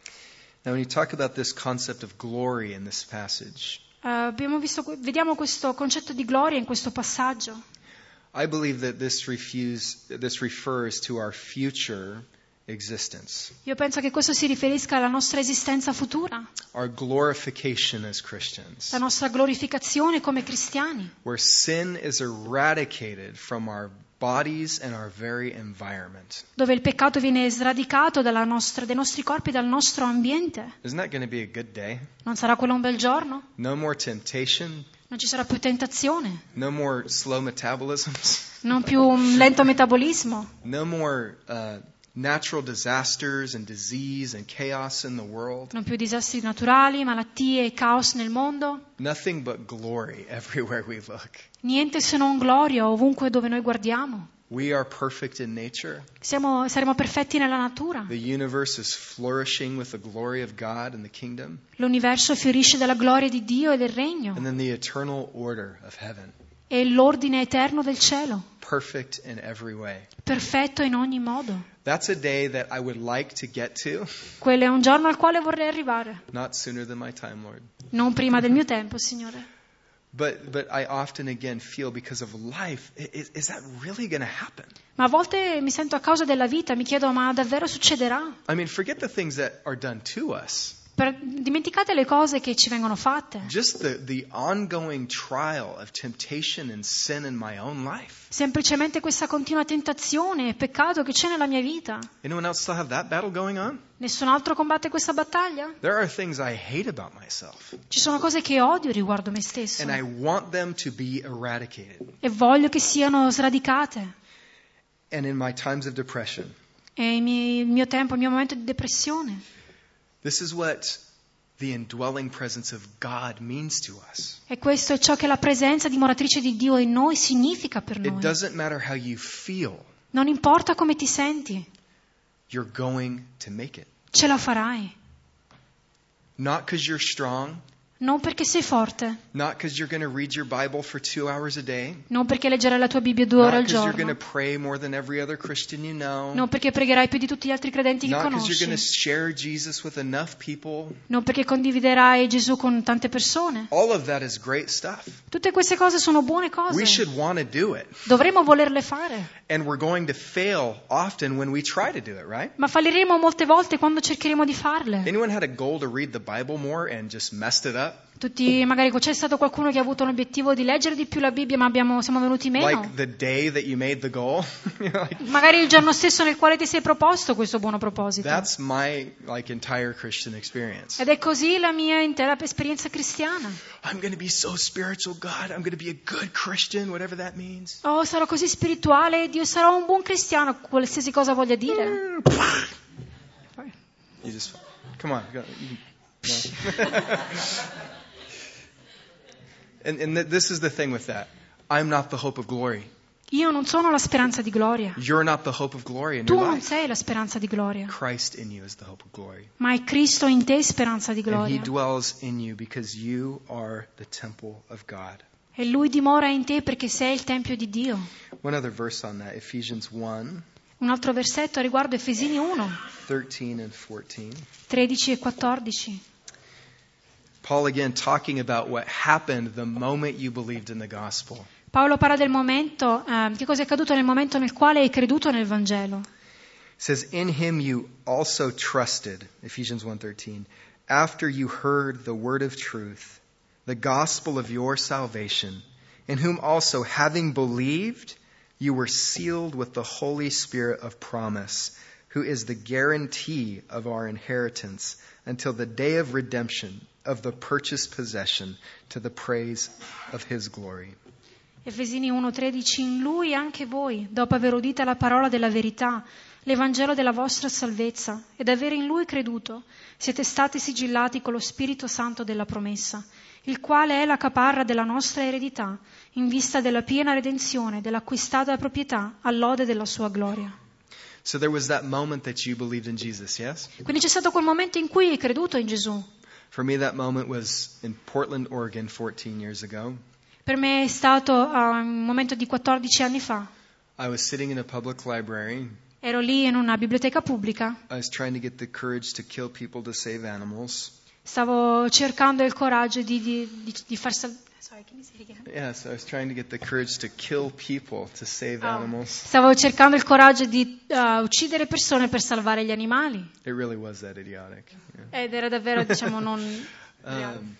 [SPEAKER 1] Now when you talk about this concept of glory in this passage,
[SPEAKER 2] Uh, abbiamo visto, vediamo questo concetto di gloria in questo passaggio.
[SPEAKER 1] I believe that this, refuse, this refers to our future existence,
[SPEAKER 2] Io penso che questo si riferisca alla nostra esistenza futura,
[SPEAKER 1] our glorification as Christians,
[SPEAKER 2] la nostra glorificazione come cristiani,
[SPEAKER 1] where sin is eradicated from our bodies and our very environment.
[SPEAKER 2] dove il peccato viene sradicato dalla nostra, dai nostri corpi, dal nostro ambiente.
[SPEAKER 1] Isn't that going to be a good day?
[SPEAKER 2] Non sarà quello un bel giorno?
[SPEAKER 1] No more temptation,
[SPEAKER 2] Non ci sarà più tentazione,
[SPEAKER 1] no more slow metabolisms,
[SPEAKER 2] non più un lento metabolismo,
[SPEAKER 1] no more uh, natural disasters and disease and chaos in the world.
[SPEAKER 2] non più disastri naturali, malattie e caos nel mondo.
[SPEAKER 1] Nothing but glory everywhere we look.
[SPEAKER 2] Niente se non gloria ovunque dove noi guardiamo.
[SPEAKER 1] We are perfect in nature.
[SPEAKER 2] Siamo, saremo perfetti nella natura.
[SPEAKER 1] The universe is flourishing with the glory of God and the kingdom.
[SPEAKER 2] L'universo fiorisce dalla gloria di Dio e del regno.
[SPEAKER 1] And then the eternal order of heaven.
[SPEAKER 2] E l'ordine eterno del cielo.
[SPEAKER 1] Perfect in every way.
[SPEAKER 2] Perfetto in ogni modo.
[SPEAKER 1] That's a day that I would like to get to.
[SPEAKER 2] Quello è un giorno al quale vorrei arrivare.
[SPEAKER 1] Not sooner than my time, Lord.
[SPEAKER 2] Non prima del mio tempo, Signore.
[SPEAKER 1] But but I often again feel because of life, is, is that really going to happen?
[SPEAKER 2] Ma a volte mi sento a causa della vita, mi chiedo, ma davvero succederà?
[SPEAKER 1] I mean, forget the things that are done to us.
[SPEAKER 2] Per- dimenticate le cose che ci vengono fatte.
[SPEAKER 1] Just the, the ongoing trial of temptation and sin in my own life.
[SPEAKER 2] Semplicemente questa continua tentazione e peccato che c'è nella mia vita.
[SPEAKER 1] Anyone else still have that battle going on?
[SPEAKER 2] Nessun altro combatte questa battaglia?
[SPEAKER 1] There are things I hate about myself,
[SPEAKER 2] Ci sono cose che odio riguardo me stesso
[SPEAKER 1] and I want them to be eradicated.
[SPEAKER 2] e voglio che siano sradicate.
[SPEAKER 1] And in my times of depression,
[SPEAKER 2] E il mio, il mio tempo, il mio momento di depressione.
[SPEAKER 1] this is what the indwelling presence of God means to us.
[SPEAKER 2] E questo è ciò che la presenza dimoratrice di Dio in noi significa per
[SPEAKER 1] It
[SPEAKER 2] noi.
[SPEAKER 1] doesn't matter how you feel,
[SPEAKER 2] Non importa come ti senti,
[SPEAKER 1] you're going to make it.
[SPEAKER 2] ce la farai.
[SPEAKER 1] Not because you're strong,
[SPEAKER 2] Non perché sei forte,
[SPEAKER 1] not because you're going to read your Bible for two hours a day,
[SPEAKER 2] non perché leggerai la tua Bibbia due ore
[SPEAKER 1] not
[SPEAKER 2] al
[SPEAKER 1] because you're going
[SPEAKER 2] giorno,
[SPEAKER 1] to pray more than every other Christian you know,
[SPEAKER 2] non perché pregherai più di tutti gli altri credenti che
[SPEAKER 1] not because you're going to
[SPEAKER 2] conosci,
[SPEAKER 1] share Jesus with enough people.
[SPEAKER 2] non perché condividerai Gesù con tante persone.
[SPEAKER 1] All of that is great stuff.
[SPEAKER 2] Tutte queste cose sono buone
[SPEAKER 1] We
[SPEAKER 2] cose.
[SPEAKER 1] should want to do it.
[SPEAKER 2] Dovremmo volerle fare,
[SPEAKER 1] And we're going to fail often when we try to do it, right?
[SPEAKER 2] ma falliremo molte volte quando cercheremo di farle.
[SPEAKER 1] Anyone had a goal to read the Bible more and just messed it up?
[SPEAKER 2] Tutti, magari c'è stato qualcuno che ha avuto l'obiettivo di leggere di più la Bibbia, ma abbiamo, siamo venuti meno.
[SPEAKER 1] Like the day that you made the goal? You're like,
[SPEAKER 2] Magari il giorno stesso nel quale ti sei proposto questo buono proposito.
[SPEAKER 1] that's my like entire Christian experience.
[SPEAKER 2] Ed è così la mia intera esperienza cristiana.
[SPEAKER 1] I'm going to be so spiritual, God. I'm going to be a good Christian, whatever that means.
[SPEAKER 2] Oh, sarò così spirituale, Dio sarò un buon cristiano, qualsiasi cosa voglia dire.
[SPEAKER 1] You just come on. Go, you, no. and and th- this is the thing with that. I'm not the hope of glory.
[SPEAKER 2] Io non sono la speranza di gloria.
[SPEAKER 1] You're not the hope of glory in
[SPEAKER 2] Tu
[SPEAKER 1] your
[SPEAKER 2] non
[SPEAKER 1] life.
[SPEAKER 2] sei la speranza di gloria,
[SPEAKER 1] Christ in you is the hope of glory.
[SPEAKER 2] ma è Cristo in te speranza di
[SPEAKER 1] And he
[SPEAKER 2] gloria.
[SPEAKER 1] dwells in you because you are the temple of God.
[SPEAKER 2] E Lui dimora in te perché sei il Tempio di Dio.
[SPEAKER 1] One other verse on that, Ephesians one,
[SPEAKER 2] Un altro versetto a riguardo Efesini uno,
[SPEAKER 1] thirteen and fourteen.
[SPEAKER 2] tredici e quattordici.
[SPEAKER 1] Paul again talking about what happened the moment you believed in the gospel.
[SPEAKER 2] Paolo parla del momento, eh, che cosa è accaduto nel momento nel quale hai creduto nel Vangelo.
[SPEAKER 1] It says, in him you also trusted, Ephesians one thirteen, after you heard the word of truth, the gospel of your salvation, in whom also, having believed, you were sealed with the Holy Spirit of promise, who is the guarantee of our inheritance until the day of redemption of the purchased possession, to the praise of his glory.
[SPEAKER 2] Efesini uno tredici. In Lui anche voi, dopo aver udita la parola della verità, l'Evangelo della vostra salvezza, ed avere in Lui creduto, siete stati sigillati con lo Spirito Santo della promessa, il quale è la caparra della nostra eredità, in vista della piena redenzione dell'acquistata proprietà all'ode della sua gloria.
[SPEAKER 1] So there was that moment that you believed in Jesus, yes?
[SPEAKER 2] Quindi c'è stato quel momento in cui hai creduto in Gesù.
[SPEAKER 1] For me, that moment was in Portland, Oregon, fourteen years ago.
[SPEAKER 2] Per me è stato uh, un momento di quattordici anni fa.
[SPEAKER 1] I was sitting in a public library.
[SPEAKER 2] Ero lì in una biblioteca pubblica.
[SPEAKER 1] I was trying to get the courage to kill people to save animals.
[SPEAKER 2] Stavo cercando il coraggio di, di, di, di far salvare.
[SPEAKER 1] Yes, I was trying to get the courage to kill people to save animals.
[SPEAKER 2] Stavo cercando il coraggio di uh, uccidere persone per salvare gli animali.
[SPEAKER 1] It really was that idiotic. Yeah.
[SPEAKER 2] Ed era davvero, diciamo, non.
[SPEAKER 1] Um,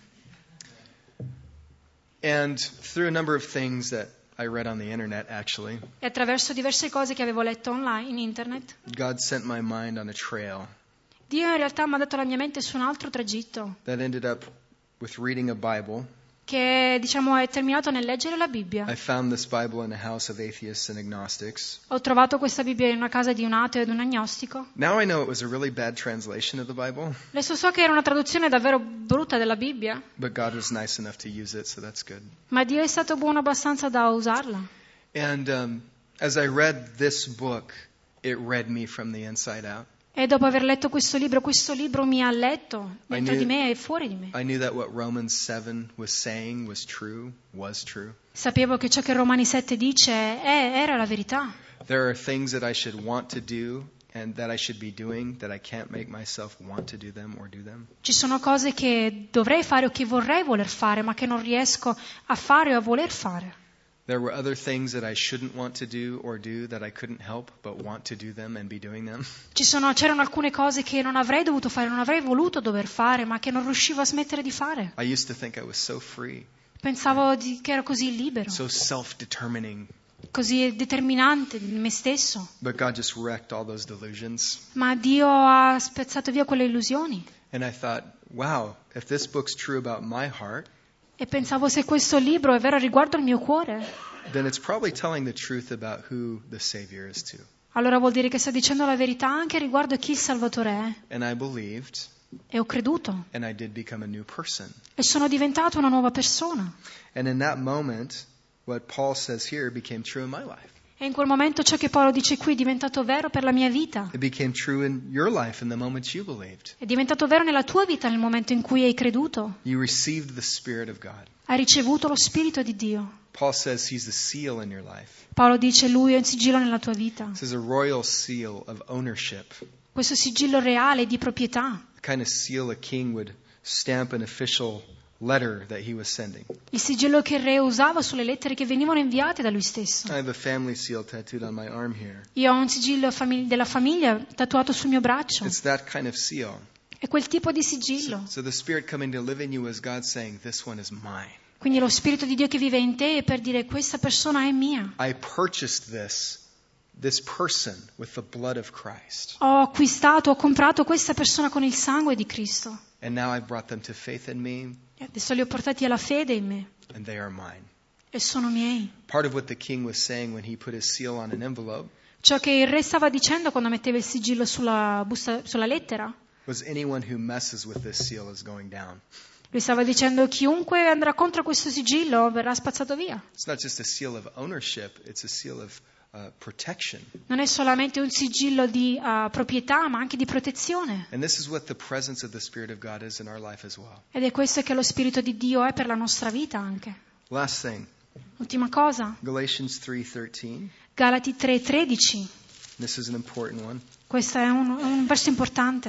[SPEAKER 1] and through a number of things that I read on the internet, actually,
[SPEAKER 2] E attraverso diverse cose che avevo letto online, in internet,
[SPEAKER 1] God sent my mind on a trail
[SPEAKER 2] Dio in realtà mi ha dato la mia mente su un altro tragitto,
[SPEAKER 1] that ended up with reading a Bible.
[SPEAKER 2] che, diciamo, è terminato nel leggere la Bibbia.
[SPEAKER 1] I found this Bible in a house of atheists and agnostics.
[SPEAKER 2] Ho trovato questa Bibbia in una casa di un ateo ed un agnostico.
[SPEAKER 1] Now I know it was a really bad translation of the Bible,
[SPEAKER 2] Adesso so che era una traduzione davvero brutta della Bibbia,
[SPEAKER 1] but God was nice enough to use it, so that's good.
[SPEAKER 2] ma Dio è stato buono abbastanza da usarla.
[SPEAKER 1] And um, as I read this book, it read me from the inside out.
[SPEAKER 2] E dopo aver letto questo libro, questo libro mi ha letto dentro
[SPEAKER 1] I knew-
[SPEAKER 2] di me e fuori di me.
[SPEAKER 1] I knew that what Romans seven was saying was true, was true.
[SPEAKER 2] Sapevo che ciò che Romani sette dice è, era la verità.
[SPEAKER 1] There are things that I should want to do and that I should be doing that I can't make myself want to do them or do them.
[SPEAKER 2] Ci sono cose che dovrei fare o che vorrei voler fare, ma che non riesco a fare o a voler fare.
[SPEAKER 1] There were other things that I shouldn't want to do or do that I couldn't help but want to do them and be doing them.
[SPEAKER 2] Ci sono, c'erano alcune cose che non avrei dovuto fare, non avrei voluto dover fare, ma che non riuscivo a smettere di fare.
[SPEAKER 1] I used to think I was so free,
[SPEAKER 2] Pensavo di, che ero così libero,
[SPEAKER 1] so self-determining,
[SPEAKER 2] così determinante di me stesso.
[SPEAKER 1] but God just wrecked all those delusions.
[SPEAKER 2] Ma Dio ha spezzato via quelle illusioni.
[SPEAKER 1] And I thought, wow, if this book's true about my heart,
[SPEAKER 2] E pensavo, se questo libro è vero riguardo al mio cuore,
[SPEAKER 1] then it's probably telling the truth about who the Savior is too.
[SPEAKER 2] allora vuol dire che sta dicendo la verità anche riguardo a chi il Salvatore è.
[SPEAKER 1] And I believed,
[SPEAKER 2] E ho creduto.
[SPEAKER 1] and I did become a new person.
[SPEAKER 2] E sono diventato una nuova persona.
[SPEAKER 1] And in that moment, what Paul says here became true in my life.
[SPEAKER 2] E in quel momento ciò che Paolo dice qui è diventato vero per la mia vita.
[SPEAKER 1] It became true in your life in the moment you believed.
[SPEAKER 2] È diventato vero nella tua vita nel momento in cui hai creduto.
[SPEAKER 1] You received the Spirit of God.
[SPEAKER 2] Hai ricevuto lo Spirito di Dio.
[SPEAKER 1] Paul says he's the seal in your life.
[SPEAKER 2] Paolo dice, lui è un sigillo nella tua vita.
[SPEAKER 1] This is a royal seal of ownership,
[SPEAKER 2] Questo sigillo reale di proprietà.
[SPEAKER 1] the kind of seal a king would stamp an official letter that he was sending.
[SPEAKER 2] Il sigillo che il re usava sulle lettere che venivano inviate da lui stesso.
[SPEAKER 1] I have a family seal tattooed on my arm here.
[SPEAKER 2] Io ho un sigillo famig- della famiglia tatuato sul mio braccio.
[SPEAKER 1] It's that kind of seal.
[SPEAKER 2] È quel tipo di
[SPEAKER 1] So,
[SPEAKER 2] sigillo.
[SPEAKER 1] so the Spirit coming to live in you is God saying, this one is mine.
[SPEAKER 2] Quindi lo Spirito di Dio che vive in te è per dire, questa persona è mia.
[SPEAKER 1] I purchased this, this person with the blood of Christ.
[SPEAKER 2] Ho acquistato, ho comprato questa persona con il sangue di Cristo.
[SPEAKER 1] And now I've brought them to faith in me,
[SPEAKER 2] E adesso li ho portati alla fede in me.
[SPEAKER 1] and they are mine.
[SPEAKER 2] E sono miei.
[SPEAKER 1] Part of what the king was saying when he put his seal on an envelope
[SPEAKER 2] Ciò che il re stava dicendo quando metteva il sigillo sulla, busta, sulla lettera,
[SPEAKER 1] was anyone who messes with this seal is going down.
[SPEAKER 2] lui stava dicendo, chiunque andrà contro questo sigillo verrà spazzato via.
[SPEAKER 1] It's not just a seal of ownership, it's a seal of uh, protection.
[SPEAKER 2] Non è solamente un sigillo di uh, proprietà, ma anche di protezione.
[SPEAKER 1] And this is what the presence of the Spirit of God is in our life as well.
[SPEAKER 2] Ed è questo che lo Spirito di Dio è per la nostra vita anche.
[SPEAKER 1] Last thing,
[SPEAKER 2] Ultima cosa,
[SPEAKER 1] Galatians three thirteen.
[SPEAKER 2] Galati tre tredici.
[SPEAKER 1] This is an important one.
[SPEAKER 2] Questo è un, un verso importante.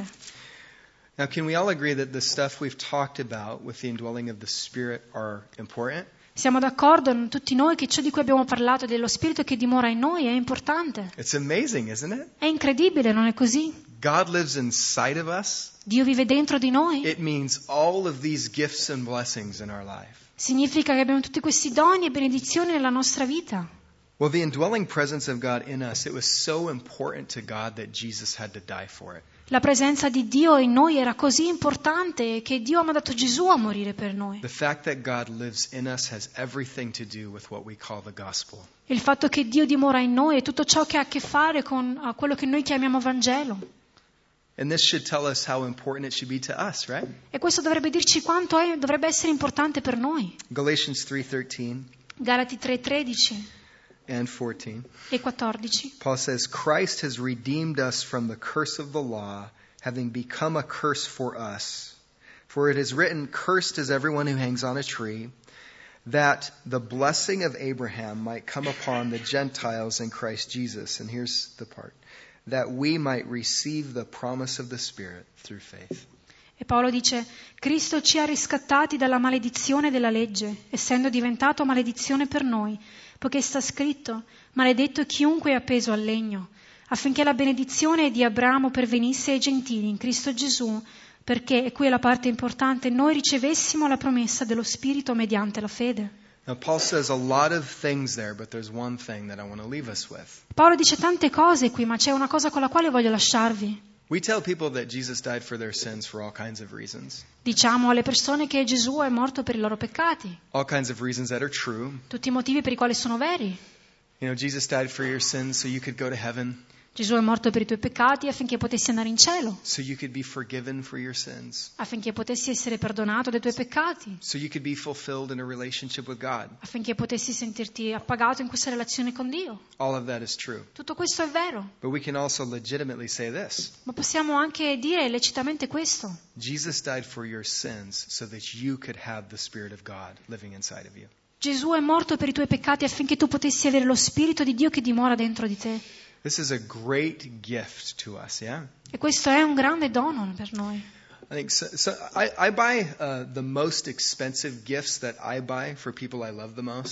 [SPEAKER 1] Now, can we all agree that the stuff we've talked about with the indwelling of the Spirit are important?
[SPEAKER 2] Siamo d'accordo tutti noi che ciò di cui abbiamo parlato dello Spirito che dimora in noi è importante.
[SPEAKER 1] It's amazing, isn't it?
[SPEAKER 2] È incredibile, non è così?
[SPEAKER 1] God lives inside of us.
[SPEAKER 2] Dio vive dentro di noi.
[SPEAKER 1] It means all of these gifts and blessings in our life.
[SPEAKER 2] Significa che abbiamo tutti questi doni e benedizioni nella nostra vita.
[SPEAKER 1] Well, the indwelling presence of God in us, it was so important to God that Jesus had to die for it.
[SPEAKER 2] La presenza di Dio in noi era così importante che Dio ha mandato Gesù a morire per noi.
[SPEAKER 1] The fact that God lives in us has everything to do with what we call the gospel.
[SPEAKER 2] Il fatto che Dio dimora in noi è tutto ciò che ha a che fare con uh, quello che noi chiamiamo Vangelo.
[SPEAKER 1] And this should tell us how important it should be to us, right?
[SPEAKER 2] E questo dovrebbe dirci quanto è, dovrebbe essere importante per noi.
[SPEAKER 1] Galatians three thirteen
[SPEAKER 2] Galati tre tredici
[SPEAKER 1] and fourteen.
[SPEAKER 2] e quattordici.
[SPEAKER 1] Paul says, Christ has redeemed us from the curse of the law, having become a curse for us. For it is written, cursed is everyone who hangs on a tree, that the blessing of Abraham might come upon the Gentiles in Christ Jesus. And here's the part, that we might receive the promise of the Spirit through faith.
[SPEAKER 2] E Paolo dice, Cristo ci ha riscattati dalla maledizione della legge, essendo diventato maledizione per noi, poiché sta scritto, maledetto chiunque è appeso al legno, affinché la benedizione di Abramo pervenisse ai gentili in Cristo Gesù, perché, e qui è la parte importante, noi ricevessimo la promessa dello Spirito mediante la fede.
[SPEAKER 1] Now, Paul says a lot of things there, but there's one thing that I want to leave us with.
[SPEAKER 2] Paolo dice tante cose qui, ma c'è una cosa con la quale voglio lasciarvi.
[SPEAKER 1] We tell people that Jesus died for their sins for all kinds of reasons.
[SPEAKER 2] Diciamo alle persone che Gesù è morto per i loro peccati,
[SPEAKER 1] All kinds of reasons that are true.
[SPEAKER 2] tutti i motivi per i quali sono veri.
[SPEAKER 1] You know, Jesus died for your sins so you could go to heaven,
[SPEAKER 2] Gesù è morto per i tuoi peccati affinché potessi andare in cielo,
[SPEAKER 1] so you could be forgiven for your sins,
[SPEAKER 2] affinché potessi essere perdonato dei tuoi peccati,
[SPEAKER 1] so you could be fulfilled in a relationship with God.
[SPEAKER 2] affinché potessi sentirti appagato in questa relazione con Dio.
[SPEAKER 1] All of that is true.
[SPEAKER 2] Tutto questo è vero,
[SPEAKER 1] But we can also legitimately say this.
[SPEAKER 2] ma possiamo anche dire lecitamente questo.
[SPEAKER 1] Jesus died for your sins so that you could have the Spirit of God living inside of you.
[SPEAKER 2] Gesù è morto per i tuoi peccati affinché tu potessi avere lo Spirito di Dio che dimora dentro di te.
[SPEAKER 1] This is a great gift to us, yeah?
[SPEAKER 2] E questo è un grande dono per noi.
[SPEAKER 1] I think so, so I, I buy uh, the most expensive gifts that I buy for people I love the most.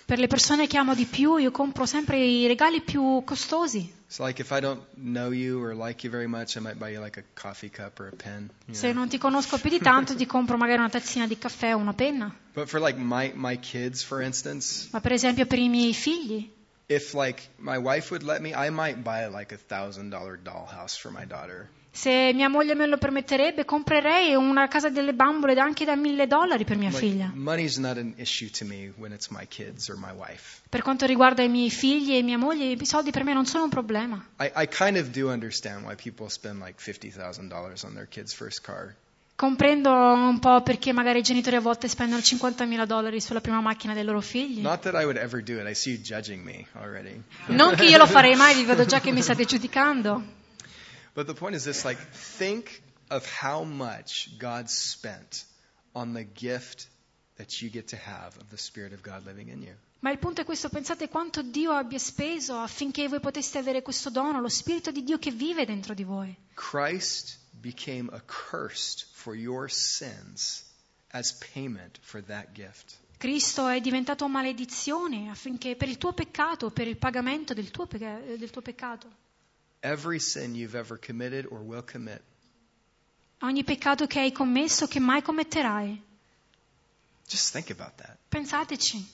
[SPEAKER 2] Per le persone che amo di più, io compro sempre i regali più costosi.
[SPEAKER 1] So like if I don't know you or like you very much, I might buy you like a coffee cup or a pen. you
[SPEAKER 2] Se
[SPEAKER 1] know.
[SPEAKER 2] non ti conosco più di tanto, ti compro magari una tazzina di caffè o una penna.
[SPEAKER 1] But for like my my kids, for instance,
[SPEAKER 2] Ma per esempio per i miei figli,
[SPEAKER 1] if like my wife would let me, I might buy like a thousand dollar dollhouse for my daughter.
[SPEAKER 2] se mia moglie me lo permetterebbe, comprerei una casa delle bambole anche da mille dollari per mia
[SPEAKER 1] Like,
[SPEAKER 2] figlia.
[SPEAKER 1] money's not an issue to me when it's my kids or my wife.
[SPEAKER 2] Per quanto riguarda i miei figli e mia moglie, i soldi per me non sono un problema.
[SPEAKER 1] I, I kind of do understand why people spend like fifty thousand dollars on their kids' first car.
[SPEAKER 2] Comprendo un po' perché magari i genitori a volte spendono cinquantamila dollari sulla prima macchina dei loro figli.
[SPEAKER 1] Not that I would ever do it. I see you judging me already.
[SPEAKER 2] Non che io lo farei mai, vi vedo già che mi state giudicando.
[SPEAKER 1] But the point is this, like, think of how much God spent on the gift that you get to have of the Spirit of God living in you.
[SPEAKER 2] Ma il punto è questo, pensate quanto Dio abbia speso affinché voi poteste avere questo dono, lo Spirito di Dio che vive dentro di voi.
[SPEAKER 1] Christ became accursed for your sins as payment for that gift.
[SPEAKER 2] Cristo è diventato maledizione affinché per il tuo peccato, per il pagamento del tuo, pecca- del tuo peccato.
[SPEAKER 1] Every sin you've ever committed or will commit
[SPEAKER 2] Ogni peccato che hai commesso, che mai commetterai.
[SPEAKER 1] just think about that.
[SPEAKER 2] Pensateci.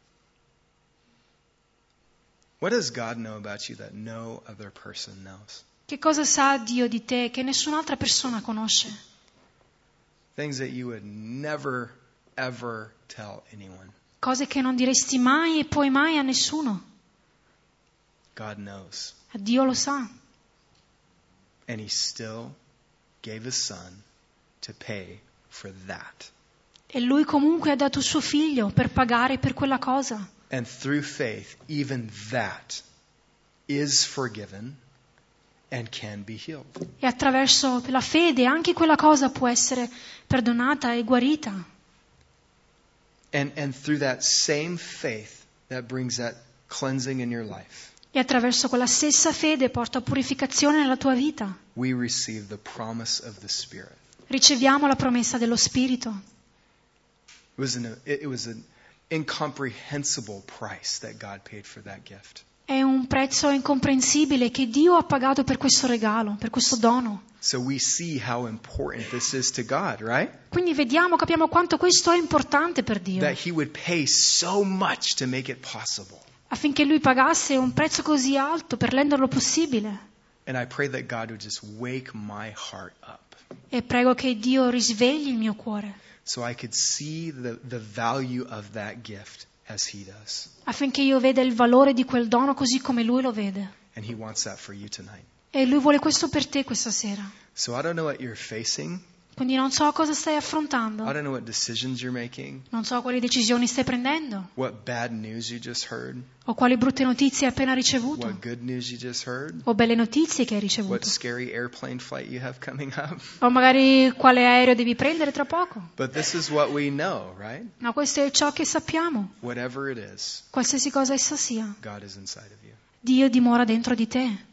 [SPEAKER 1] What does God know about you that no other person knows?
[SPEAKER 2] Che cosa sa Dio di te che nessun'altra persona conosce?
[SPEAKER 1] Things that you would never, ever tell anyone.
[SPEAKER 2] Cose che non diresti mai e poi mai a nessuno.
[SPEAKER 1] God knows.
[SPEAKER 2] Dio lo sa.
[SPEAKER 1] And he still gave his son to pay for that.
[SPEAKER 2] E lui comunque ha dato suo figlio per pagare per quella cosa.
[SPEAKER 1] And through faith, even that is forgiven and can be healed.
[SPEAKER 2] E attraverso la fede anche quella cosa può essere perdonata e guarita.
[SPEAKER 1] And, and through that same faith, that brings that cleansing in your life.
[SPEAKER 2] E attraverso quella stessa fede porta purificazione nella tua vita.
[SPEAKER 1] We receive the promise of the Spirit.
[SPEAKER 2] Riceviamo la promessa dello Spirito.
[SPEAKER 1] It was an, it was an incomprehensible price that God paid for that gift.
[SPEAKER 2] È un prezzo incomprensibile che Dio ha pagato per questo regalo, per questo dono.
[SPEAKER 1] So we see how important this is to God, right?
[SPEAKER 2] Quindi vediamo, capiamo quanto questo è importante per Dio.
[SPEAKER 1] That he would pay so much to make it possible.
[SPEAKER 2] Affinché Lui pagasse un prezzo così alto per renderlo possibile.
[SPEAKER 1] And I pray that God would just wake my heart up.
[SPEAKER 2] E prego che Dio risvegli il mio cuore.
[SPEAKER 1] So I could see the, the value of that gift as he does.
[SPEAKER 2] Affinché io veda il valore di quel dono così come Lui lo vede.
[SPEAKER 1] And he wants that for you tonight.
[SPEAKER 2] E Lui vuole questo per te questa sera.
[SPEAKER 1] So I don't know what you're facing.
[SPEAKER 2] Quindi non so cosa stai
[SPEAKER 1] I
[SPEAKER 2] affrontando.
[SPEAKER 1] don't know what decisions you're making.
[SPEAKER 2] Non so quali decisioni stai prendendo.
[SPEAKER 1] What bad news you just heard.
[SPEAKER 2] O quali brutte notizie hai appena ricevuto.
[SPEAKER 1] What good news you just heard.
[SPEAKER 2] O belle notizie che hai
[SPEAKER 1] What
[SPEAKER 2] ricevuto.
[SPEAKER 1] scary airplane flight you have coming up.
[SPEAKER 2] O magari quale aereo devi prendere tra poco.
[SPEAKER 1] But this is what we know, right?
[SPEAKER 2] Ma questo è ciò che sappiamo.
[SPEAKER 1] Whatever it is,
[SPEAKER 2] Qualsiasi cosa essa sia.
[SPEAKER 1] God is inside of you.
[SPEAKER 2] Dio dimora dentro di te.